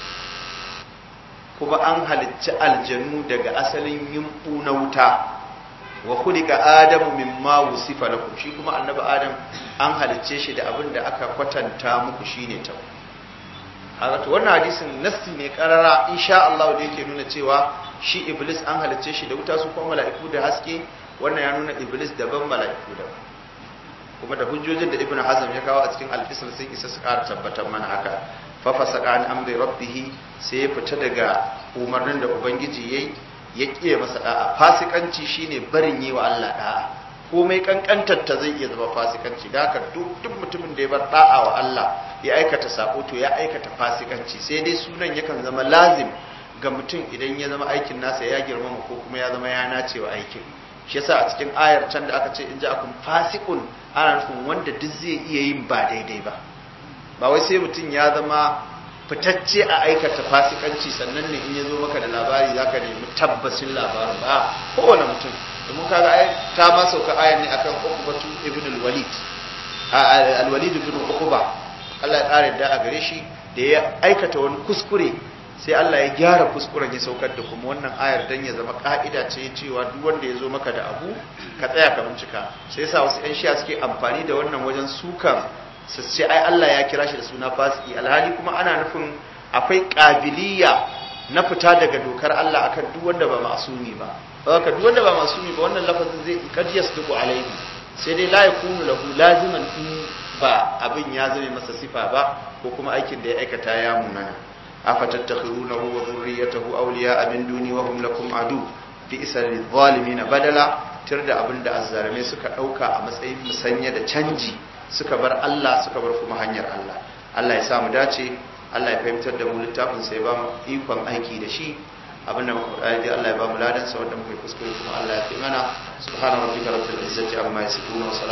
A: kuma an halicci aljanu daga asalin yumbu na wuta, wa khuliqa adamu mimma wusifa lakum, shi kuma annabi adam an halicce shi da abin da aka kwatanta muku shine ta. Haka to wannan hadisin nassi ne karara insha Allah da yake nuna cewa shi iblis an halicce shi da wuta, su kuma mala'iku da haske. Wannan ya nuna iblis daban mala'iku daban, kuma da hujjojin da ibnu hazm ya kawo a cikin al-fisl sun isa su ƙara tabbatar mana haka. Fa fasaqa an amri rabbih, sai ya fita daga umarnin da ubangiji yayi, ya kiye masa da'a. Fasikanci shine barin yi wa Allah da'a, komai kankantar ta zai iya zama fasikanci. Da haka duk mutumin da ya bar da'a wa Allah ya aikata sako to ya aikata fasikanci, sai dai sunan yakan zama lazim ga mutum idan ya zama aikin nasa ya girmama ko kuma ya zama ya nace wa aikin. Shi yasa a cikin ayar can da aka ce in ja'akum fasiqun, ana nufin wanda duk zai iya yin ba daidai ba. Ba wai sai mutum ya zama fitacce a aikata fasikanci sannan ne in ya zo maka da labari zaka nemi tabbacin labarin ba, kowane mutum. Domin kaga ta ma sauka ayar ne akan Uqbatu ibn al-Walid, al-Walid ibn Uqba, Allah ya kare da a gare shi, da ya aikata wani kuskure sai Allah ya gyara kuskuren ya saukar da kuma wannan ayar dan ya zama ka'ida ce cewa duk wanda ya zo maka da abu ka tsaya ka bincika. Sai yasa wasu ƴan shi'a suke amfani da wannan wajen sukan su ce ai Allah ya kira shi da suna fasiki, alhali kuma ana nufin akwai kabiliya na fita daga dokar Allah akan duk wanda ba masumi ba. Haka duk wanda ba masumi ba wannan lafazin zai kadiyas duku alaihi, sai dai la yakunu lahu laziman in ba abin ya zame masa sifa ba ko kuma aikin da ya aikata ya munana. afatattakhirunahu wa dhurriyyatahu awliya'a min duni wa hum lakum adu fi isri zalimin badala. Tirda abinda azzalame suka dauka a matsayin musanya da canji, suka bar Allah suka bar kuma hanyar Allah. Allah ya sa mu dace, Allah ya fahimtar da mu littafin sai ba mu ikon aiki da shi. Abinda muka faɗa dai Allah ya ba mu ladan sa, wanda muka kuskure kuma Allah ya fi mana. Subhana rabbika rabbil izzati amma yasifun wa